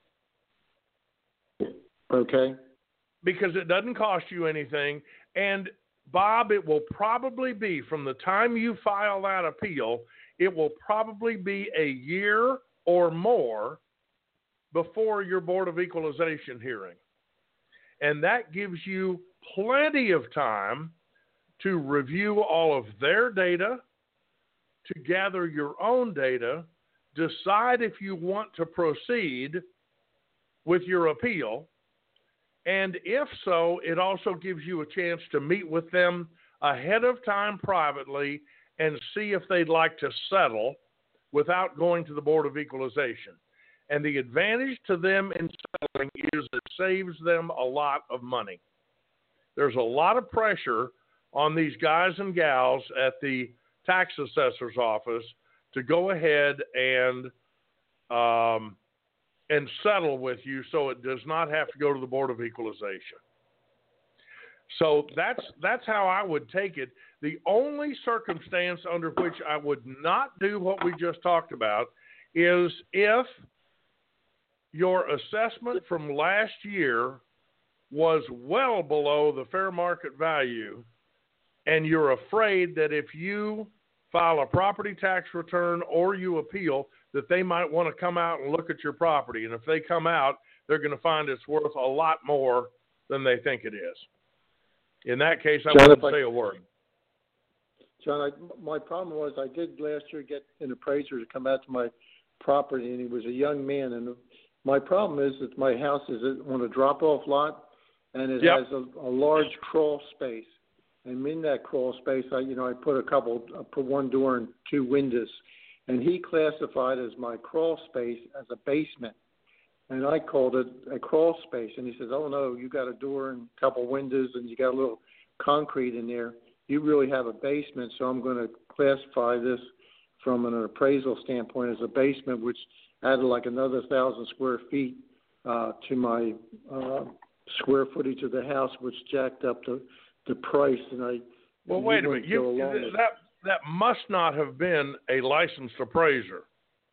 it. Okay. Because it doesn't cost you anything. And, Bob, it will probably be, from the time you file that appeal, it will probably be a year or more before your Board of Equalization hearing. And that gives you plenty of time to review all of their data, to gather your own data, decide if you want to proceed with your appeal, and if so, it also gives you a chance to meet with them ahead of time privately and see if they'd like to settle without going to the Board of Equalization. And the advantage to them in settling is it saves them a lot of money. There's a lot of pressure on these guys and gals at the tax assessor's office to go ahead and um, and settle with you so it does not have to go to the Board of Equalization. So that's that's how I would take it. The only circumstance under which I would not do what we just talked about is if your assessment from last year was well below the fair market value, and you're afraid that if you file a property tax return or you appeal, that they might want to come out and look at your property. And if they come out, they're going to find it's worth a lot more than they think it is. In that case, I John, wouldn't I, say a word. John, I, my problem was I did last year get an appraiser to come out to my property, and he was a young man. And my problem is that my house is on a drop-off lot, and it yep. has a, a large crawl space. And in that crawl space, I, you know, I put a couple, I put one door and two windows. And he classified as my crawl space as a basement. And I called it a crawl space. And he says, oh, no, you got a door and a couple windows and you got a little concrete in there. You really have a basement, so I'm going to classify this from an appraisal standpoint as a basement, which added like another one thousand square feet uh, to my uh, square footage of the house, which jacked up the, the price. And I Well, wait a minute. You, that, that must not have been a licensed appraiser.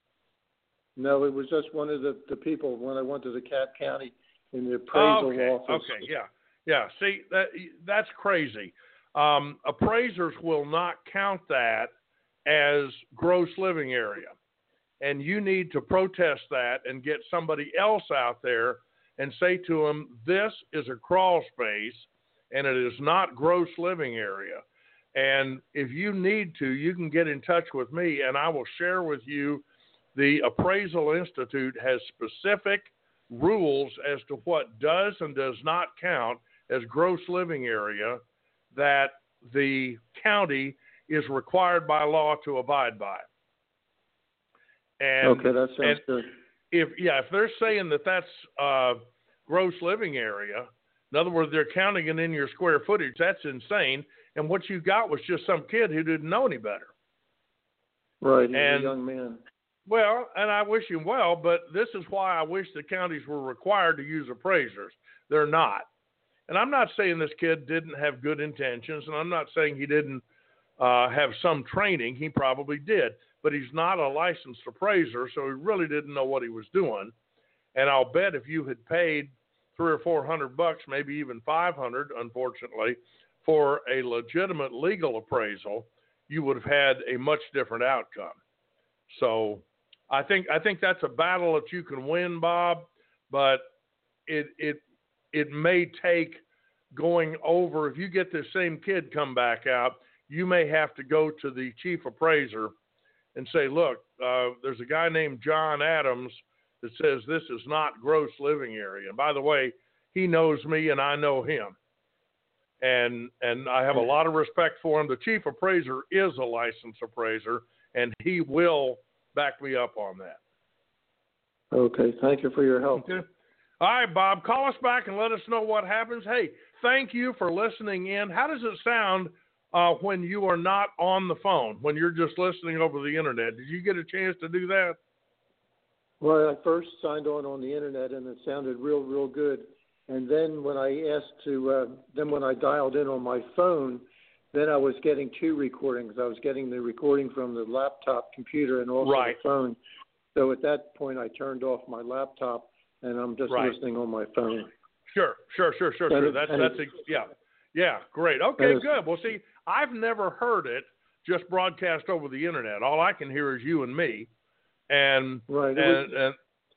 No, it was just one of the, the people when I went to the Cat County in the appraisal okay. office. Okay, yeah. Yeah, see, that that's crazy. Um, appraisers will not count that as gross living area. And you need to protest that and get somebody else out there and say to them, this is a crawl space and it is not gross living area. And if you need to, you can get in touch with me and I will share with you. The Appraisal Institute has specific rules as to what does and does not count as gross living area that the county is required by law to abide by. And, okay, that sounds and good. If yeah, if they're saying that that's uh, gross living area, In other words, they're counting it in your square footage. That's insane. And what you got was just some kid who didn't know any better. Right, he's and, a young man. Well, and I wish him well, but this is why I wish the counties were required to use appraisers. They're not. And I'm not saying this kid didn't have good intentions, and I'm not saying he didn't uh, have some training. He probably did. But he's not a licensed appraiser, so he really didn't know what he was doing. And I'll bet if you had paid three or four hundred bucks, maybe even five hundred, unfortunately, for a legitimate legal appraisal, you would have had a much different outcome. So I think I think that's a battle that you can win, Bob, but it it it may take going over. If you get this same kid come back out, you may have to go to the chief appraiser and say, look, uh, there's a guy named John Adams that says this is not gross living area. And by the way, he knows me and I know him. And and I have a lot of respect for him. The chief appraiser is a licensed appraiser, and he will back me up on that. Okay, thank you for your help. Okay. All right, Bob, call us back and let us know what happens. Hey, thank you for listening in. How does it sound uh, when you are not on the phone, when you're just listening over the internet? Did you get a chance to do that? Well, I first signed on on the internet, and it sounded real, real good. And then when I asked to, uh, then when I dialed in on my phone, then I was getting two recordings. I was getting the recording from the laptop computer and also right. the phone. So at that point, I turned off my laptop, and I'm just right. listening on my phone. Sure, sure, sure, sure, and sure. It, that's that's a, yeah, yeah, great. Okay, good. Well, see, I've never heard it just broadcast over the internet. All I can hear is you and me, and right. and. It was, and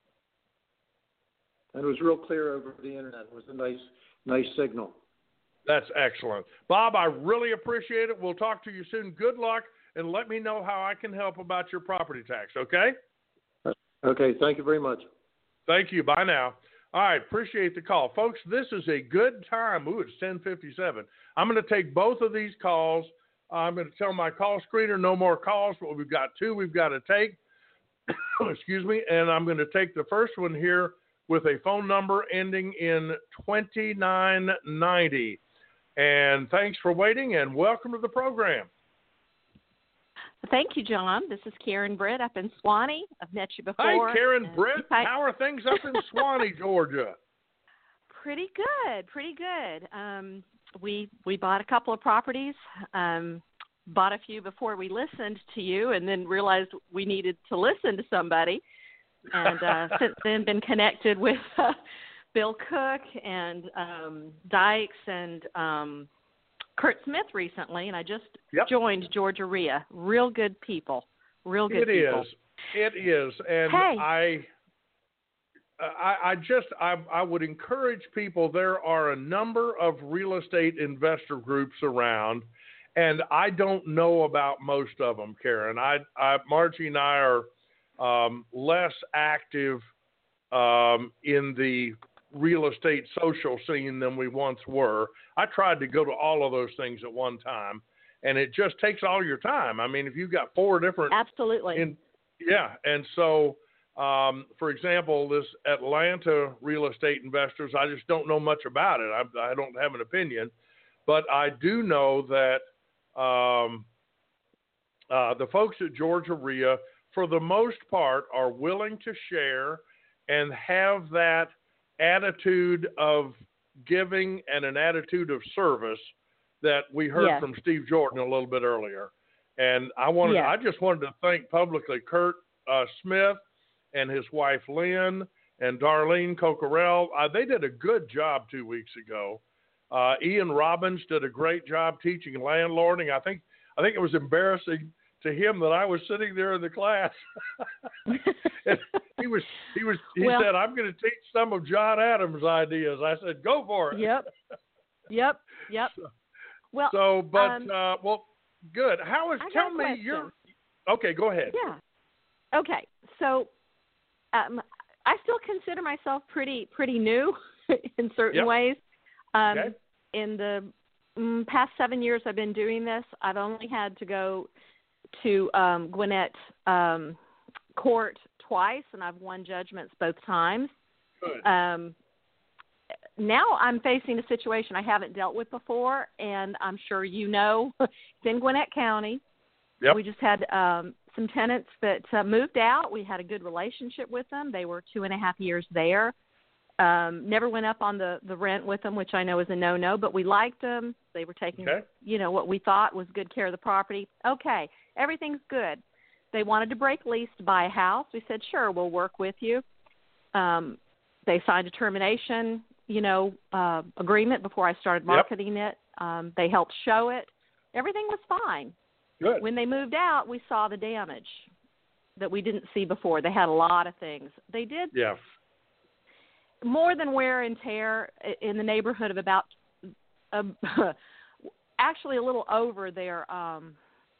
And it was real clear over the internet. It was a nice, nice signal. That's excellent. Bob, I really appreciate it. We'll talk to you soon. Good luck, and let me know how I can help about your property tax, okay? Okay, thank you very much. Thank you. Bye now. All right, appreciate the call. Folks, this is a good time. Ooh, it's ten fifty-seven. I'm going to take both of these calls. I'm going to tell my call screener no more calls, but we've got two we've got to take. Excuse me. And I'm going to take the first one here with a phone number ending in twenty-nine ninety. And thanks for waiting, and welcome to the program. Thank you, John. This is Karen Britt up in Swanee. I've met you before. Hi, Karen Britt. How are things up in Swanee, Georgia? Pretty good, pretty good. Um, we we bought a couple of properties, um, bought a few before we listened to you, and then realized we needed to listen to somebody. And uh, since then, been connected with uh, Bill Cook and um, Dykes and um, Kurt Smith recently, and I just yep. joined Georgia R I A. Real good people, real good it people. It is. It is, and hey. I, I, I just I, I would encourage people. There are a number of real estate investor groups around, and I don't know about most of them, Karen. I, I Margie and I are. Um, less active um, in the real estate social scene than we once were. I tried to go to all of those things at one time, and it just takes all your time. I mean, if you've got four different... Absolutely. In, yeah, and so, um, for example, this Atlanta real estate investors, I just don't know much about it. I, I don't have an opinion, but I do know that um, uh, the folks at Georgia R I A, for the most part, are willing to share and have that attitude of giving and an attitude of service that we heard yes. from Steve Jordan a little bit earlier. And I wanted, yes. I just wanted to thank publicly Kurt uh, Smith and his wife Lynn and Darlene Cocorell. Uh, they did a good job two weeks ago. Uh, Ian Robbins did a great job teaching landlording. I think, I think it was embarrassing to him that I was sitting there in the class. he was, he was, he well, said, I'm going to teach some of John Adams' ideas. I said, go for it. Yep. Yep. Yep. So, well, so, but, um, uh, well, good. How is, I tell got a me question. your, okay, go ahead. Yeah. Okay. So, um, I still consider myself pretty, pretty new in certain yep. ways. Um, okay. in the mm, past seven years I've been doing this, I've only had to go to um, Gwinnett um, Court twice, and I've won judgments both times. Good. Um, now I'm facing a situation I haven't dealt with before, and I'm sure you know, it's in Gwinnett County. Yep. We just had um, some tenants that uh, moved out. We had a good relationship with them. They were two and a half years there. Um, never went up on the, the rent with them, which I know is a no-no, but we liked them. They were taking, okay. you know, what we thought was good care of the property. Okay, everything's good. They wanted to break lease to buy a house. We said, sure, we'll work with you. Um, they signed a termination, you know, uh, agreement before I started marketing yep. it. Um, they helped show it. Everything was fine. Good. When they moved out, we saw the damage that we didn't see before. They had a lot of things. They did yeah. more than wear and tear in the neighborhood of about, uh, actually a little over their, um,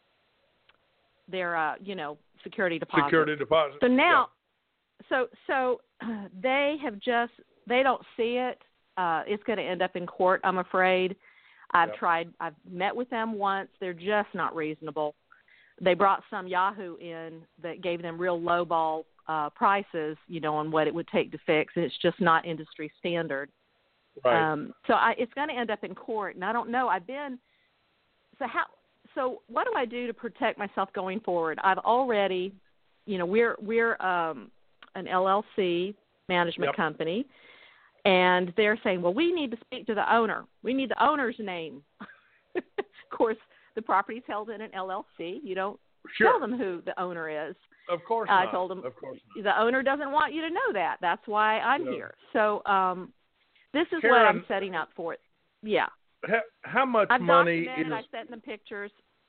their, uh, you know, security deposit. Security deposit. So now, yeah. so so they have just, they don't see it. Uh, it's going to end up in court, I'm afraid. I've yep. tried, I've met with them once. They're just not reasonable. They brought some Yahoo in that gave them real lowball uh, prices, you know, on what it would take to fix, and it's just not industry standard. Right. Um, so I, it's going to end up in court, and I don't know. I've been, so how, so what do I do to protect myself going forward? I've already, you know, we're, we're um, an L L C management yep. company. And they're saying, well, we need to speak to the owner. We need the owner's name. Of course, the property's held in an L L C. You don't sure. tell them who the owner is. Of course I not. told them of course not. the owner doesn't want you to know that. That's why I'm no. here. So um, this is Karen, what I'm setting up for. Yeah. How, how much I've money documented, is... I sent them pictures.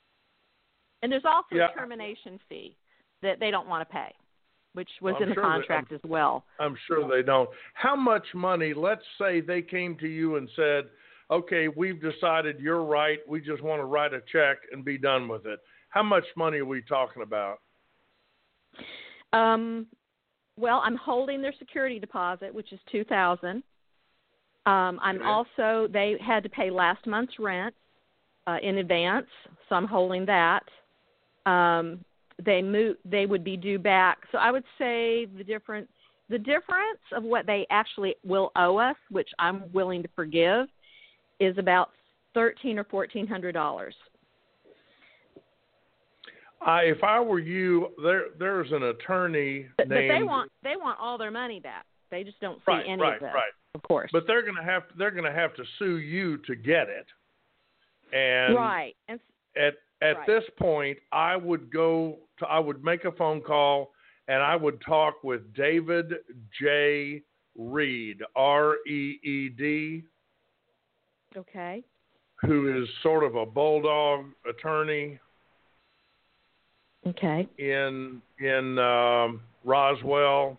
And there's also yeah. a termination fee that they don't want to pay, which was well, in the sure contract they, as well. I'm sure they don't. How much money, let's say they came to you and said, okay, we've decided you're right, we just want to write a check and be done with it. How much money are we talking about? Um, well, I'm holding their security deposit, which is two thousand dollars. Um, I'm okay. also, they had to pay last month's rent uh, in advance, so I'm holding that. Um They move. They would be due back. So I would say the difference, the difference of what they actually will owe us, which I'm willing to forgive, is about thirteen or fourteen hundred dollars. Uh, if I were you, there there's an attorney But, named. but they want they want all their money back. They just don't see right, any right, of this, right. of course. But they're gonna have they're gonna have to sue you to get it. And right. And at At right. this point, I would go to, I would make a phone call and I would talk with David J. Reed, R E E D, okay. who is sort of a bulldog attorney Okay. in in um, Roswell.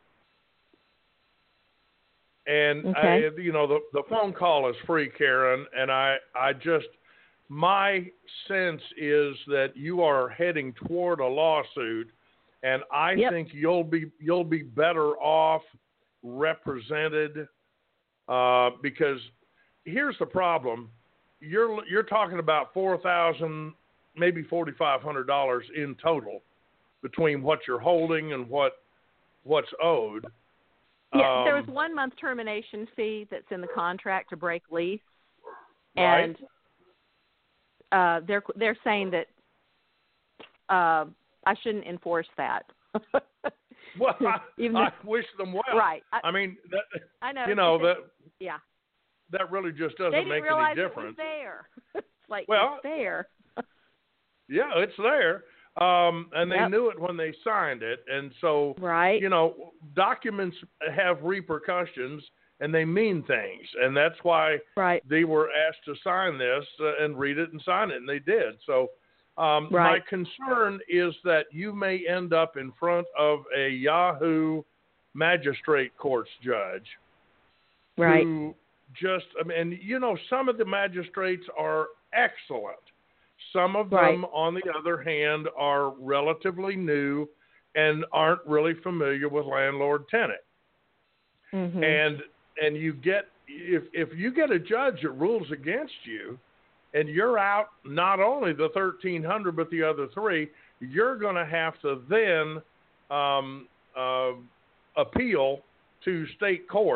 And okay. I, you know, the the phone call is free, Karen, and I I just my sense is that you are heading toward a lawsuit, and I yep. think you'll be you'll be better off represented uh, because here's the problem: you're you're talking about four thousand, maybe forty five hundred dollars in total between what you're holding and what what's owed. Yeah, um, there was one month termination fee that's in the contract to break lease, right. and uh, they're they're saying that uh, I shouldn't enforce that. Well, I, Even I though, wish them well. right. I, I mean, that, I know. you know that. Yeah. That really just doesn't they didn't make realize any difference. It was there. It's like well, it's there. Yeah, it's there. Um, and they yep. knew it when they signed it. And so, right. you know, documents have repercussions and they mean things. And that's why right. they were asked to sign this uh, and read it and sign it. And they did. So um, right. my concern is that you may end up in front of a Yahoo magistrate courts judge. Right. Who just, I mean, and, you know, some of the magistrates are excellent. Some of right. them, on the other hand, are relatively new and aren't really familiar with landlord-tenant. Mm-hmm. And and you get if if you get a judge that rules against you, and you're out not only the thirteen hundred but the other three, you're going to have to then um, uh, appeal to state court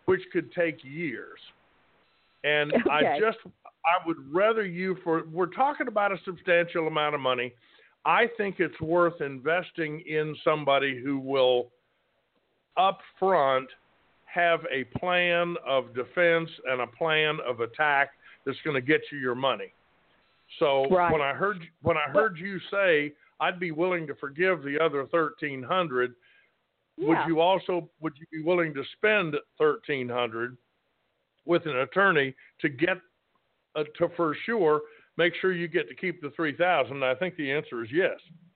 which could take years. And Okay. I just, I would rather you for, we're talking about a substantial amount of money. I think it's worth investing in somebody who will up front have a plan of defense and a plan of attack that's going to get you your money. So Right. when I heard when I heard you say I'd be willing to forgive the other thirteen hundred, Yeah. would you also would you be willing to spend thirteen hundred with an attorney to get uh, to for sure make sure you get to keep the three thousand? I think the answer is yes.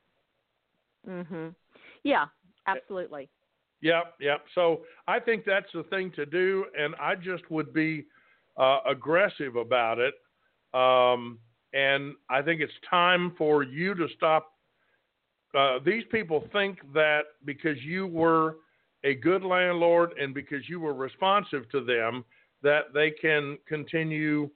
Mhm. Yeah, absolutely. Yep, yep. So I think that's the thing to do, and I just would be uh, aggressive about it. Um, and I think it's time for you to stop. Uh, these people think that because you were a good landlord and because you were responsive to them, that they can continue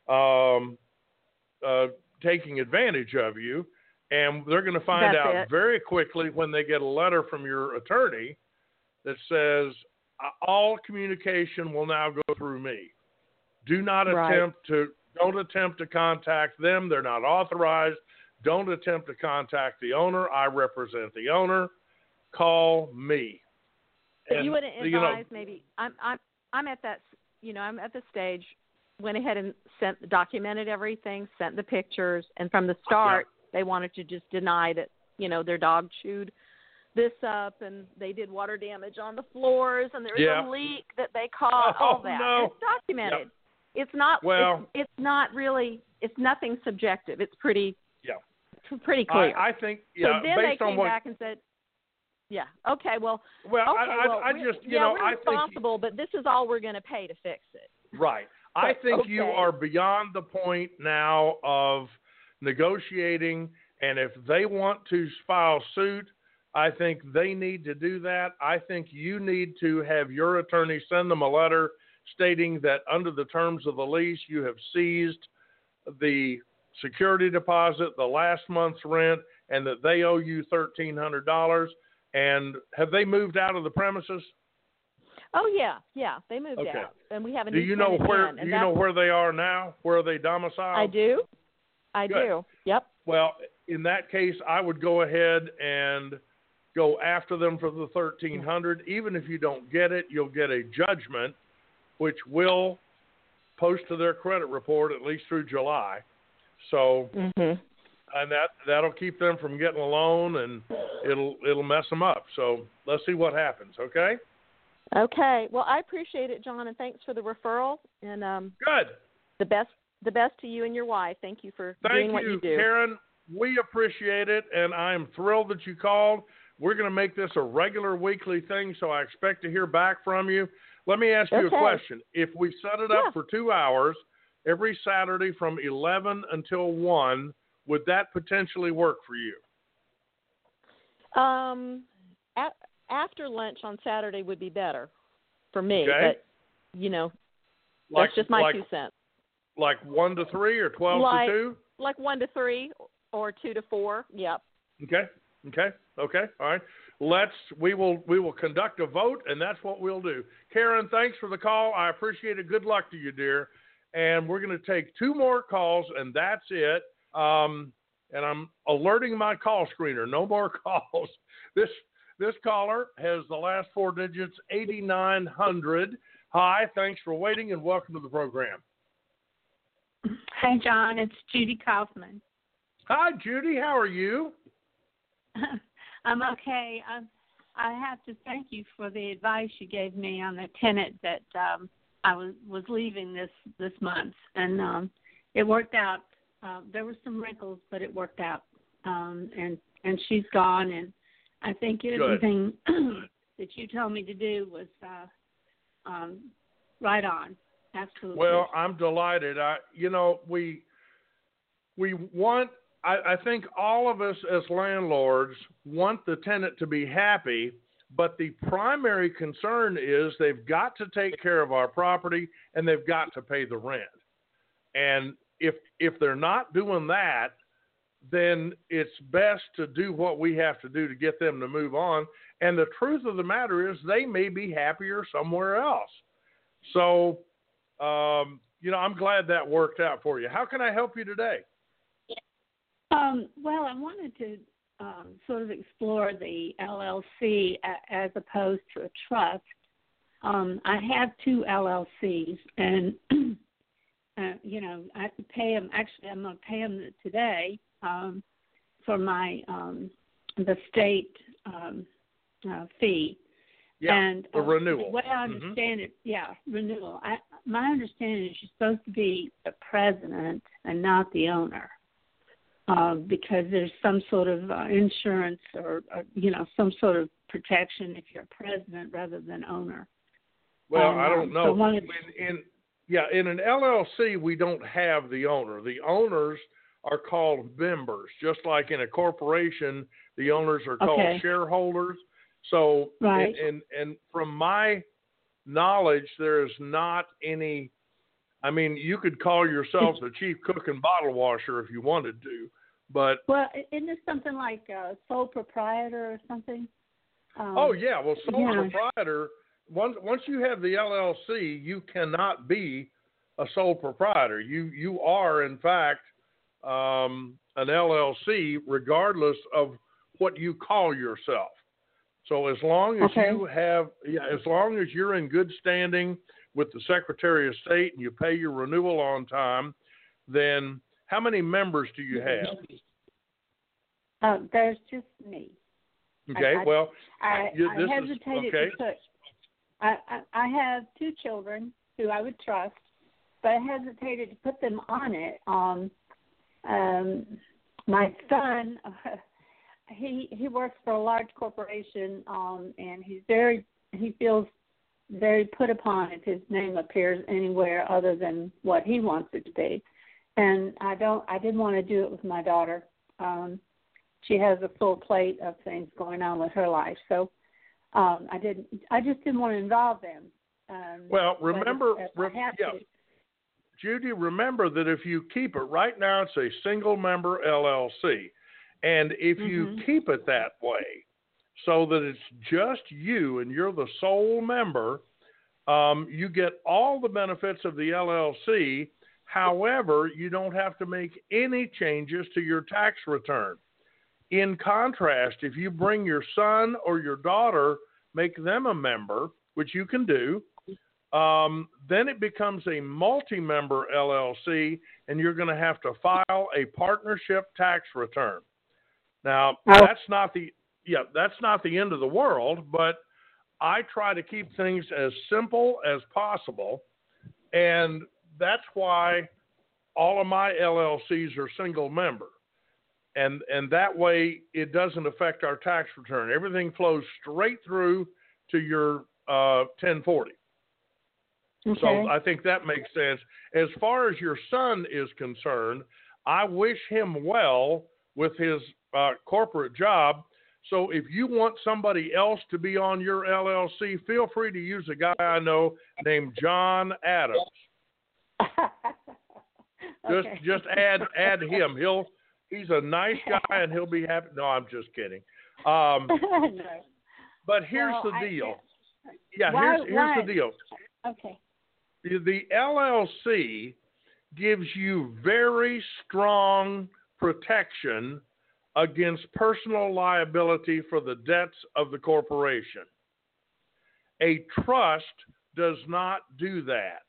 um, uh, taking advantage of you. And they're going to find That's out it. very quickly when they get a letter from your attorney that says all communication will now go through me. Do not Right. attempt to don't attempt to contact them. They're not authorized. Don't attempt to contact the owner. I represent the owner. Call me. But And, you wouldn't advise you know, maybe I'm I'm I'm at that you know I'm at the stage went ahead and sent documented everything, sent the pictures, and from the start they wanted to just deny that you know their dog chewed this up and they did water damage on the floors and there was Yeah. a leak that they caught. Oh, all that no. it's documented. Yep. It's not Well- it's, it's not really it's nothing subjective. It's pretty yeah. pretty clear. I, I think yeah. so then based they on came what, back and said, "Yeah, okay, well, well, okay, I, well, I, I we- just you yeah, know we're I think responsible, but this is all we're going to pay to fix it." right. I But, think you okay. are beyond the point now of negotiating, and if they want to file suit, I think they need to do that. I think you need to have your attorney send them a letter stating that under the terms of the lease, you have seized the security deposit, the last month's rent, and that they owe you thirteen hundred dollars. And have they moved out of the premises? Oh yeah, yeah, they moved Okay. out, and we have a Do new you know tenant where in, do and you know that's- where they are now? Where are they domiciled? I do, I Good. do. Yep. Well, in that case, I would go ahead and go after them for the thirteen hundred. Even if you don't get it, you'll get a judgment, which will post to their credit report at least through July. So, Mhm. and that that'll keep them from getting a loan, and it'll it'll mess them up. So let's see what happens. Okay. Okay. Well, I appreciate it, John, and thanks for the referral. And um, Good. the best the best to you and your wife. Thank you for Thank doing what you do. Karen. We appreciate it, and I am thrilled that you called. We're going to make this a regular weekly thing, so I expect to hear back from you. Let me ask you Okay. a question. If we set it up Yeah. for two hours every Saturday from eleven until one, would that potentially work for you? Um, a- after lunch on Saturday would be better for me, Okay. but you know, Like, that's just my like, two cents. like one to three or twelve Like- to two? Like one to three or two to four. Yep. Okay. Okay. Okay. All right. Let's we will we will conduct a vote, and that's what we'll do. Karen, thanks for the call. I appreciate it. Good luck to you, dear. And we're going to take two more calls, and that's it. Um, and I'm alerting my call screener. No more calls. This this caller has the last four digits, eighty-nine hundred. Hi. Thanks for waiting, and welcome to the program. Hi, John. It's Judy Kaufman. Hi, Judy. How are you? I'm okay. I, I have to thank you for the advice you gave me on the tenant that um, I was was leaving this this month, and um, it worked out. Uh, there were some wrinkles, but it worked out. Um, and and she's gone, and I think everything that you told me to do was uh, um, right on. Absolutely. Well, I'm delighted. I, you know, we we want. I, I think all of us as landlords want the tenant to be happy, but the primary concern is they've got to take care of our property and they've got to pay the rent. And if if they're not doing that, then it's best to do what we have to do to get them to move on. And the truth of the matter is they may be happier somewhere else. So, um, you know, I'm glad that worked out for you. How can I help you today? Um, well, I wanted to um, sort of explore the L L C a, as opposed to a trust. Um, I have two L L Cs, and uh, you know, I have to pay them. Actually, I'm going to pay them today um, for my um, the state um, uh, fee. Yeah, and the uh, renewal. The way I understand mm-hmm. it, yeah, renewal. I, my understanding is you're supposed to be the president and not the owner. Uh, because there's some sort of uh, insurance or, or, you know, some sort of protection if you're president rather than owner. Well, um, I don't know. So wanted... in, in, yeah, in an L L C, we don't have the owner. The owners are called members, just like in a corporation, the owners are called okay. shareholders. So, right. and, and, and from my knowledge, there is not any, I mean, you could call yourself the chief cook and bottle washer if you wanted to. But well, isn't this something like a sole proprietor or something? Um, oh yeah, well, sole yeah. proprietor. Once once you have the L L C, you cannot be a sole proprietor. You you are in fact um, an L L C, regardless of what you call yourself. So as long as okay. you have, yeah, as long as you're in good standing with the Secretary of State and you pay your renewal on time, then. How many members do you have? Uh, there's just me. Okay, I, well, I, you, I this hesitated is, okay. to put. I, I, I have two children who I would trust, but I hesitated to put them on it. Um, um, my son, uh, he he works for a large corporation, um, and he's very he feels very put upon if his name appears anywhere other than what he wants it to be. And I don't. I didn't want to do it with my daughter. Um, she has a full plate of things going on with her life, so um, I didn't. I just didn't want to involve them. Um, well, remember, if, if re- yeah, to. Judy. Remember that if you keep it right now, it's a single member L L C, and if mm-hmm. you keep it that way, so that it's just you and you're the sole member, um, you get all the benefits of the L L C. However, you don't have to make any changes to your tax return. In contrast, if you bring your son or your daughter, make them a member, which you can do, um, then it becomes a multi-member L L C, and you're going to have to file a partnership tax return. Now, oh. that's not the yeah, that's not the end of the world, but I try to keep things as simple as possible, and that's why all of my L L Cs are single member. And and that way it doesn't affect our tax return. Everything flows straight through to your uh, ten forty. Okay. So I think that makes sense. As far as your son is concerned, I wish him well with his uh, corporate job. So if you want somebody else to be on your L L C, feel free to use a guy I know named John Adams. Just okay. just add add him. He'll he's a nice guy and he'll be happy. No, I'm just kidding. Um, no. But here's well, the deal. I, yeah, why, here's here's why? the deal. Okay. The, the L L C gives you very strong protection against personal liability for the debts of the corporation. A trust does not do that.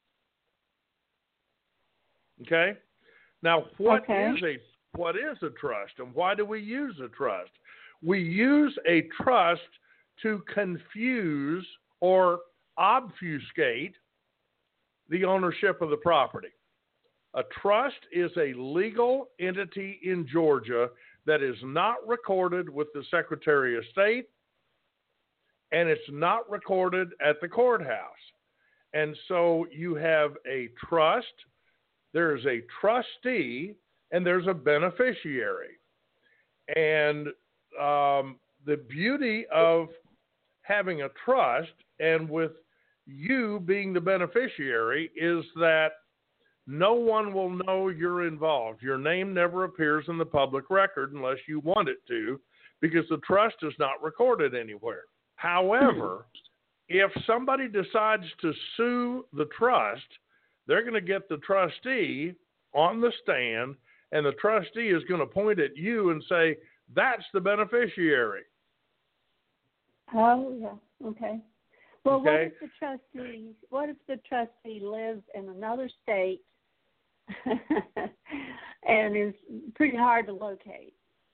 Okay? Now, what okay. is a what is a trust, and why do we use a trust? We use a trust to confuse or obfuscate the ownership of the property. A trust is a legal entity in Georgia that is not recorded with the Secretary of State, and it's not recorded at the courthouse. And so you have a trust, there's a trustee, and there's a beneficiary. And um, the beauty of having a trust, and with you being the beneficiary, is that no one will know you're involved. Your name never appears in the public record unless you want it to, because the trust is not recorded anywhere. However, if somebody decides to sue the trust, they're going to get the trustee on the stand, and the trustee is going to point at you and say, that's the beneficiary. Oh, yeah. Okay. Well, Okay. what if the trustee, what if the trustee lives in another state and is pretty hard to locate?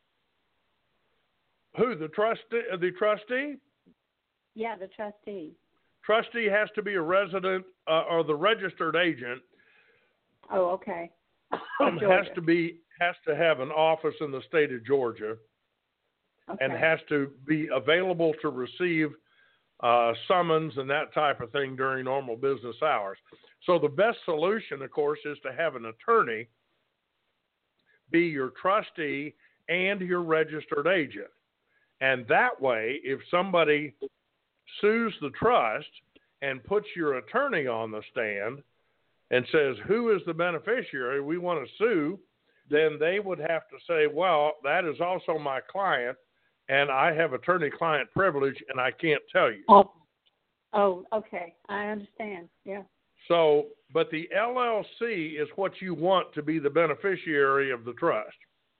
Who, the trustee? The trustee? Yeah, the trustee. Trustee has to be a resident uh, or the registered agent. Oh, okay. has to be has to have an office in the state of Georgia, okay. and has to be available to receive uh, summons and that type of thing during normal business hours. So the best solution, of course, is to have an attorney be your trustee and your registered agent. And that way, if somebody sues the trust and puts your attorney on the stand and says, who is the beneficiary, we want to sue, then they would have to say, well, that is also my client, and I have attorney-client privilege, and I can't tell you. Oh, oh, okay. I understand. Yeah. So, but the L L C is what you want to be the beneficiary of the trust.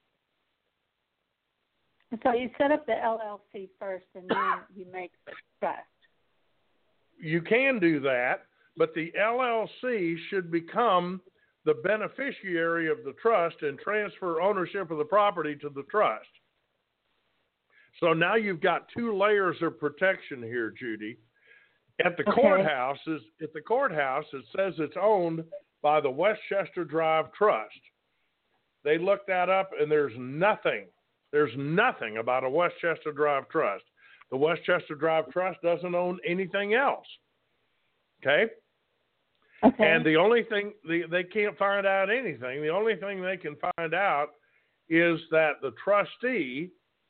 So you set up the L L C first, and then you make the trust. You can do that, but the L L C should become the beneficiary of the trust and transfer ownership of the property to the trust. So now you've got two layers of protection here, Judy. At the okay. courthouses, at the courthouse, it says it's owned by the Westchester Drive Trust. They looked that up, and there's nothing. There's nothing about a Westchester Drive Trust. The Westchester Drive Trust doesn't own anything else. Okay? Okay. And the only thing, the, they can't find out anything. The only thing they can find out is that the trustee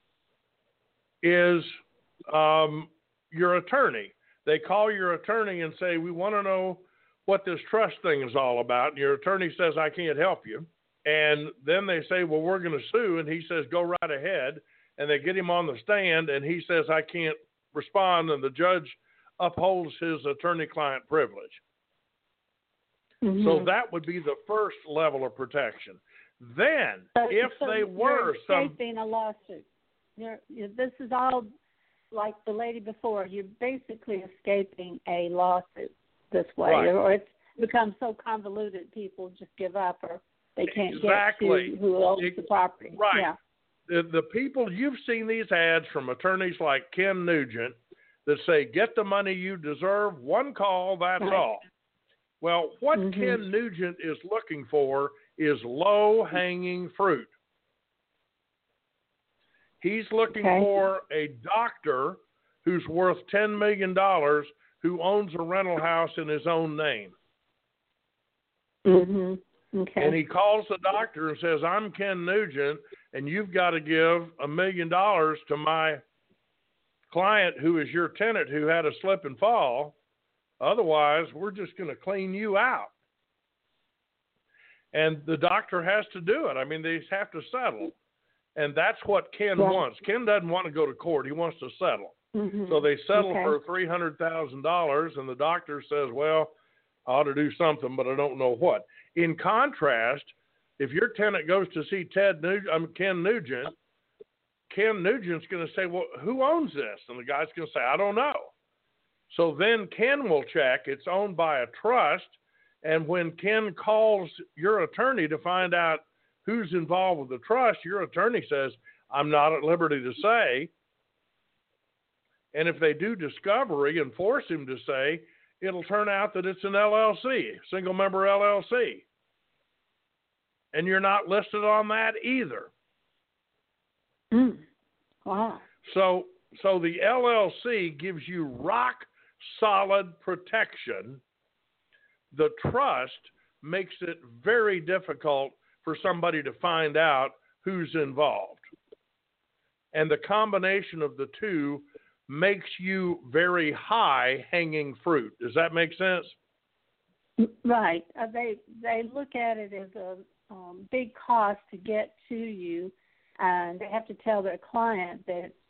is um, your attorney. They call your attorney and say, we want to know what this trust thing is all about. And your attorney says, I can't help you. And then they say, well, we're going to sue. And he says, go right ahead. And they get him on the stand, and he says, I can't respond. And the judge upholds his attorney-client privilege. Mm-hmm. So that would be the first level of protection. Then, so, if so they were you're some... escaping a lawsuit. You're, you're, this is all like the lady before. You're basically escaping a lawsuit this way. Right. Or it's become so convoluted, people just give up or they can't exactly. get to who owns it, the property. Right. Yeah. The, the people, you've seen these ads from attorneys like Ken Nugent that say, get the money you deserve, one call, that's right. all. Well, what mm-hmm. Ken Nugent is looking for is low-hanging fruit. He's looking okay. for a doctor who's worth ten million dollars who owns a rental house in his own name. Mm-hmm. Okay. And he calls the doctor and says, I'm Ken Nugent, and you've got to give a million dollars to my client who is your tenant who had a slip and fall. Otherwise, we're just going to clean you out. And the doctor has to do it. I mean, they have to settle. And that's what Ken yeah. wants. Ken doesn't want to go to court. He wants to settle. Mm-hmm. So they settle okay. for three hundred thousand dollars, and the doctor says, well, I ought to do something, but I don't know what. In contrast, if your tenant goes to see Ted Nug- um, Ken Nugent, Ken Nugent's going to say, well, who owns this? And the guy's going to say, I don't know. So then Ken will check. It's owned by a trust. And when Ken calls your attorney to find out who's involved with the trust, your attorney says, I'm not at liberty to say. And if they do discovery and force him to say, it'll turn out that it's an L L C, single member L L C. And you're not listed on that either. Mm. Wow. So, so the L L C gives you rock solid protection. The trust makes it very difficult for somebody to find out who's involved. And the combination of the two makes you very high hanging fruit. Does that make sense? Right. Uh, they they look at it as a um, big cost to get to you, and they have to tell their client that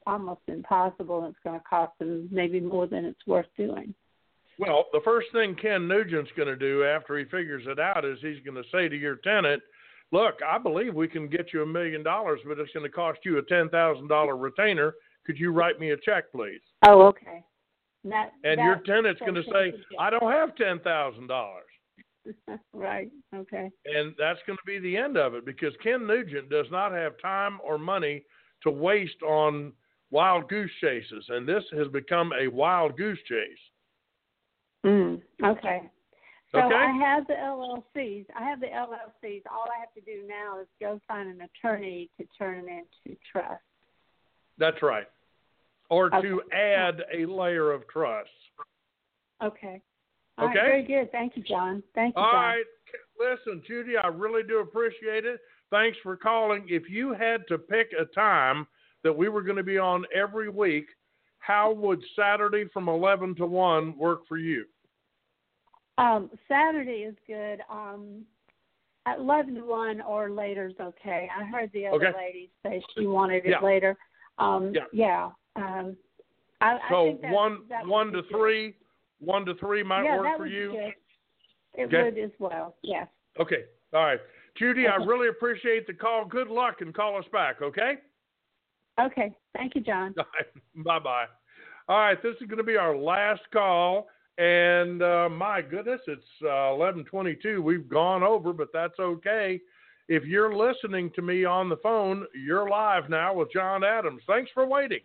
almost impossible, and it's going to cost them maybe more than it's worth doing. Well, the first thing Ken Nugent's going to do after he figures it out is he's going to say to your tenant, look, I believe we can get you a million dollars, but it's going to cost you a ten thousand dollars retainer. Could you write me a check, please? Oh, okay. That, and that, your tenant's going to say, I don't have ten thousand dollars. Right, okay. And that's going to be the end of it, because Ken Nugent does not have time or money to waste on wild goose chases, and this has become a wild goose chase. Mm, okay. So okay. I have the L L Cs. I have the L L Cs. All I have to do now is go find an attorney to turn them into trust. That's right. Or okay. to add a layer of trust. Okay. All okay. Right, very good. Thank you, John. Thank you, All John. right. Listen, Judy, I really do appreciate it. Thanks for calling. If you had to pick a time that we were going to be on every week, how would Saturday from eleven to one work for you? Um, Saturday is good. Um, at eleven to one or later is okay. I heard the other okay. lady say she wanted it yeah. later. Um, yeah. yeah. Um, I, so I think that, one that one to good. three, one to three might yeah, work that for would you. Be good. It okay. would as well. Yes. Okay. All right, Judy. Okay. I really appreciate the call. Good luck, and call us back. Okay. Okay. Thank you, John. Bye bye. All right, this is going to be our last call, and uh, my goodness, it's uh, eleven twenty-two. We've gone over, but that's okay. If you're listening to me on the phone, you're live now with John Adams. Thanks for waiting.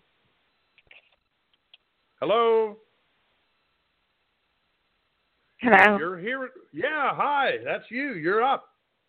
Hello. Hello. You're here. Yeah, hi. That's you. You're up.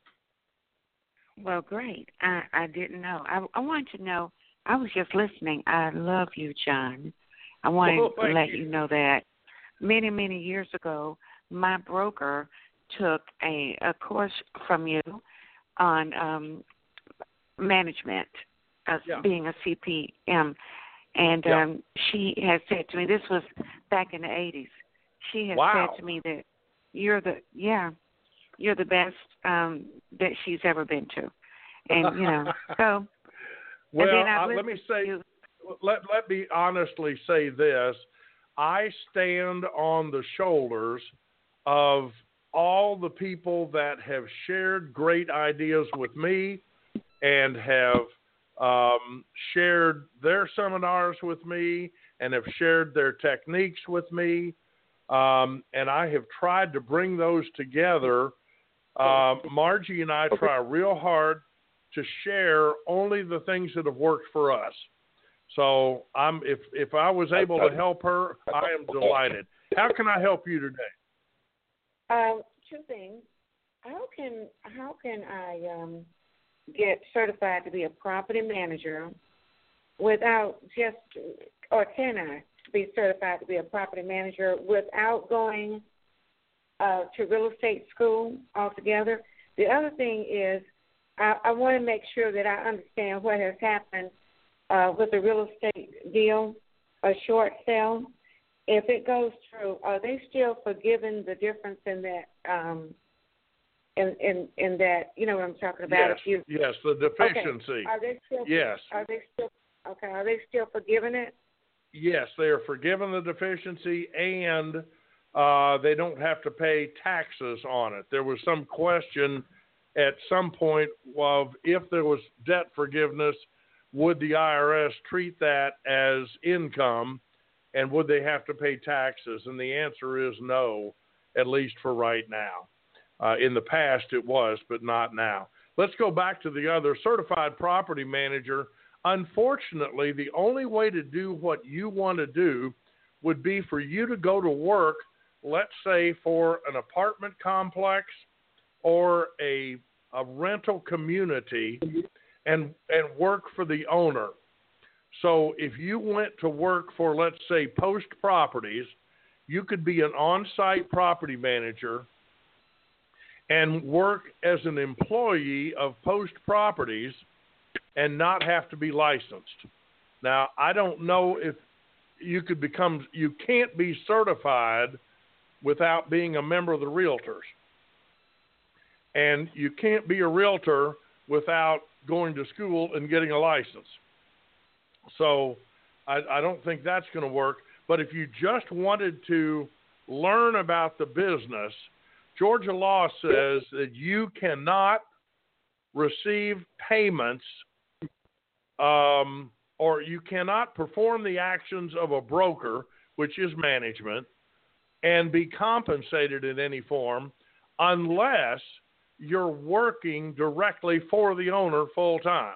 Well, great. I, I didn't know. I, I wanted to know. I was just listening. I love you, John. I wanted oh, to let you. you know that many, many years ago, my broker took a, a course from you on um, management, as yeah. being a C P M. And yeah. um, she has said to me, this was back in the eighties, she has wow. said to me that you're the, yeah, you're the best um, that she's ever been to. And, you know, so. Well, and then I uh, let me say, you. let, let me honestly say this. I stand on the shoulders of all the people that have shared great ideas with me and have um, shared their seminars with me and have shared their techniques with me. Um, and I have tried to bring those together. Uh, Margie and I try real hard to share only the things that have worked for us. So I'm if if I was able to help her, I am delighted. How can I help you today? Um, two things. How can how can I um, get certified to be a property manager without just, or can I be certified to be a property manager without going uh, to real estate school altogether? The other thing is, I, I want to make sure that I understand what has happened uh, with the real estate deal, a short sale. If it goes through, are they still forgiving the difference in that? Um, in, in in that, you know what I'm talking about? Yes, if you, yes, the deficiency. Okay. Are they still? Yes. Are they still? Okay. Are they still forgiving it? Yes, they are forgiven the deficiency, and uh, they don't have to pay taxes on it. There was some question at some point of if there was debt forgiveness, would the I R S treat that as income, and would they have to pay taxes? And the answer is no, at least for right now. Uh, in the past it was, but not now. Let's go back to the other certified property manager. Unfortunately, the only way to do what you want to do would be for you to go to work, let's say for an apartment complex or a, a rental community, and and work for the owner. So if you went to work for, let's say, Post Properties, you could be an on-site property manager and work as an employee of Post Properties and not have to be licensed. Now, I don't know if you could become, you can't be certified without being a member of the Realtors. And you can't be a Realtor without going to school and getting a license. So I, I don't think that's going to work. But if you just wanted to learn about the business, Georgia law says that you cannot receive payments um, or you cannot perform the actions of a broker, which is management, and be compensated in any form unless you're working directly for the owner full time.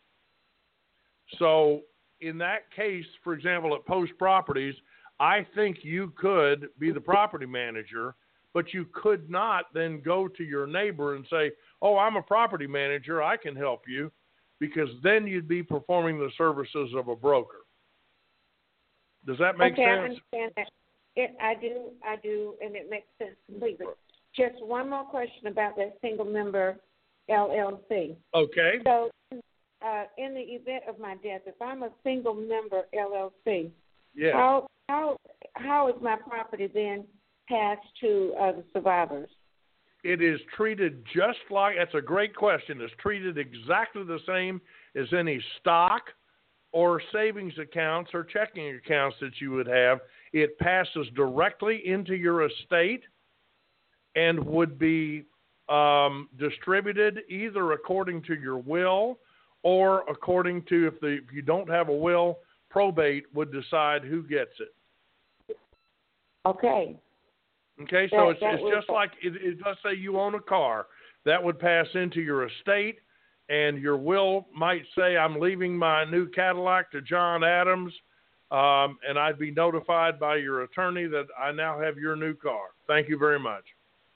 So in that case, for example, at Post Properties, I think you could be the property manager, but you could not then go to your neighbor and say, oh, I'm a property manager, I can help you, because then you'd be performing the services of a broker. Does that make okay, sense? I understand that. It, I do, I do, and it makes sense completely. Just one more question about that single member L L C. Okay. So uh, in the event of my death, if I'm a single member L L C, yes. how, how, how is my property then passed to uh, the survivors? It is treated just like, that's a great question. It's treated exactly the same as any stock or savings accounts or checking accounts that you would have. It passes directly into your estate and would be um, distributed either according to your will or according to, if, the, if you don't have a will, probate would decide who gets it. Okay. Okay, so that, it's, that it's just like, it, it, let's say you own a car. That would pass into your estate, and your will might say, I'm leaving my new Cadillac to John Adams, um, and I'd be notified by your attorney that I now have your new car. Thank you very much.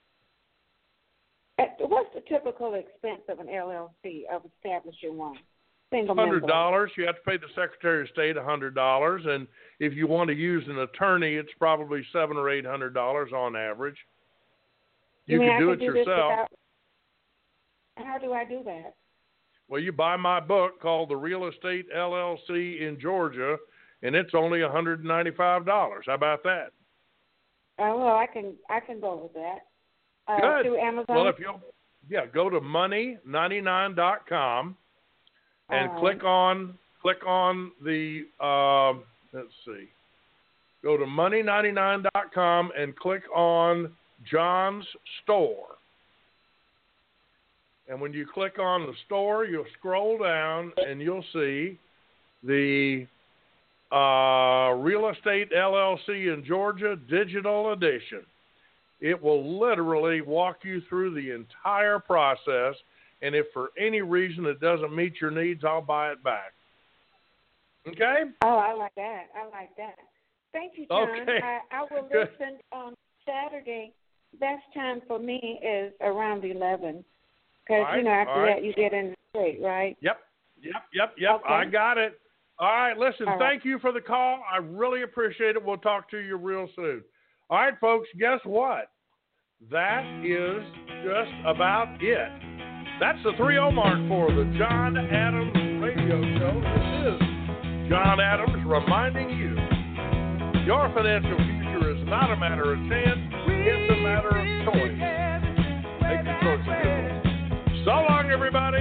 What's the typical expense of an L L C of establishing one? Single one hundred dollars. member. You have to pay the Secretary of State one hundred dollars, and if you want to use an attorney, it's probably seven or eight hundred dollars on average. You, you can do I it do yourself. Without... How do I do that? Well, you buy my book called The Real Estate L L C in Georgia, and it's only one hundred ninety-five dollars. How about that? Oh, well, I can I can go with that. Uh, Good. Through Amazon. Well, if you'll yeah, go to money ninety-nine dot com and uh, click on click on the uh, let's see, go to money ninety-nine dot com and click on John's Store. And when you click on the store, you'll scroll down and you'll see the uh, Real Estate L L C in Georgia Digital Edition. It will literally walk you through the entire process, and if for any reason it doesn't meet your needs, I'll buy it back. Okay? Oh, I like that. I like that. Thank you, John. Okay. I, I will Good. listen on Saturday. Best time for me is around eleven. Because, All right, you know, after all right. that you get in the street, right? Yep, yep, yep, yep. Okay. I got it. All right, listen, All right. thank you for the call. I really appreciate it. We'll talk to you real soon. All right, folks, guess what? That is just about it. That's the three oh mark for the John Adams Radio Show. This is John Adams reminding you your financial future is not a matter of chance, it's a matter of choice. Make the choice a good one. So long, everybody.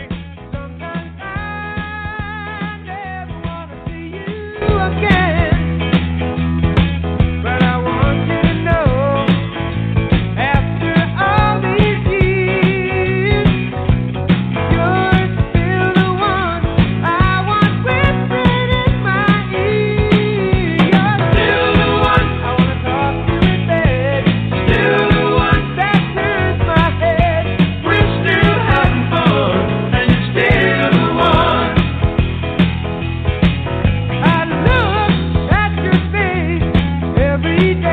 Again. But I want you to know, after all these years, you're still the one I want whispering in my ear. You're still the one I want to talk to in bed. Still the one that turns my head. We're still having fun, and you're still the one. I look at your face every day.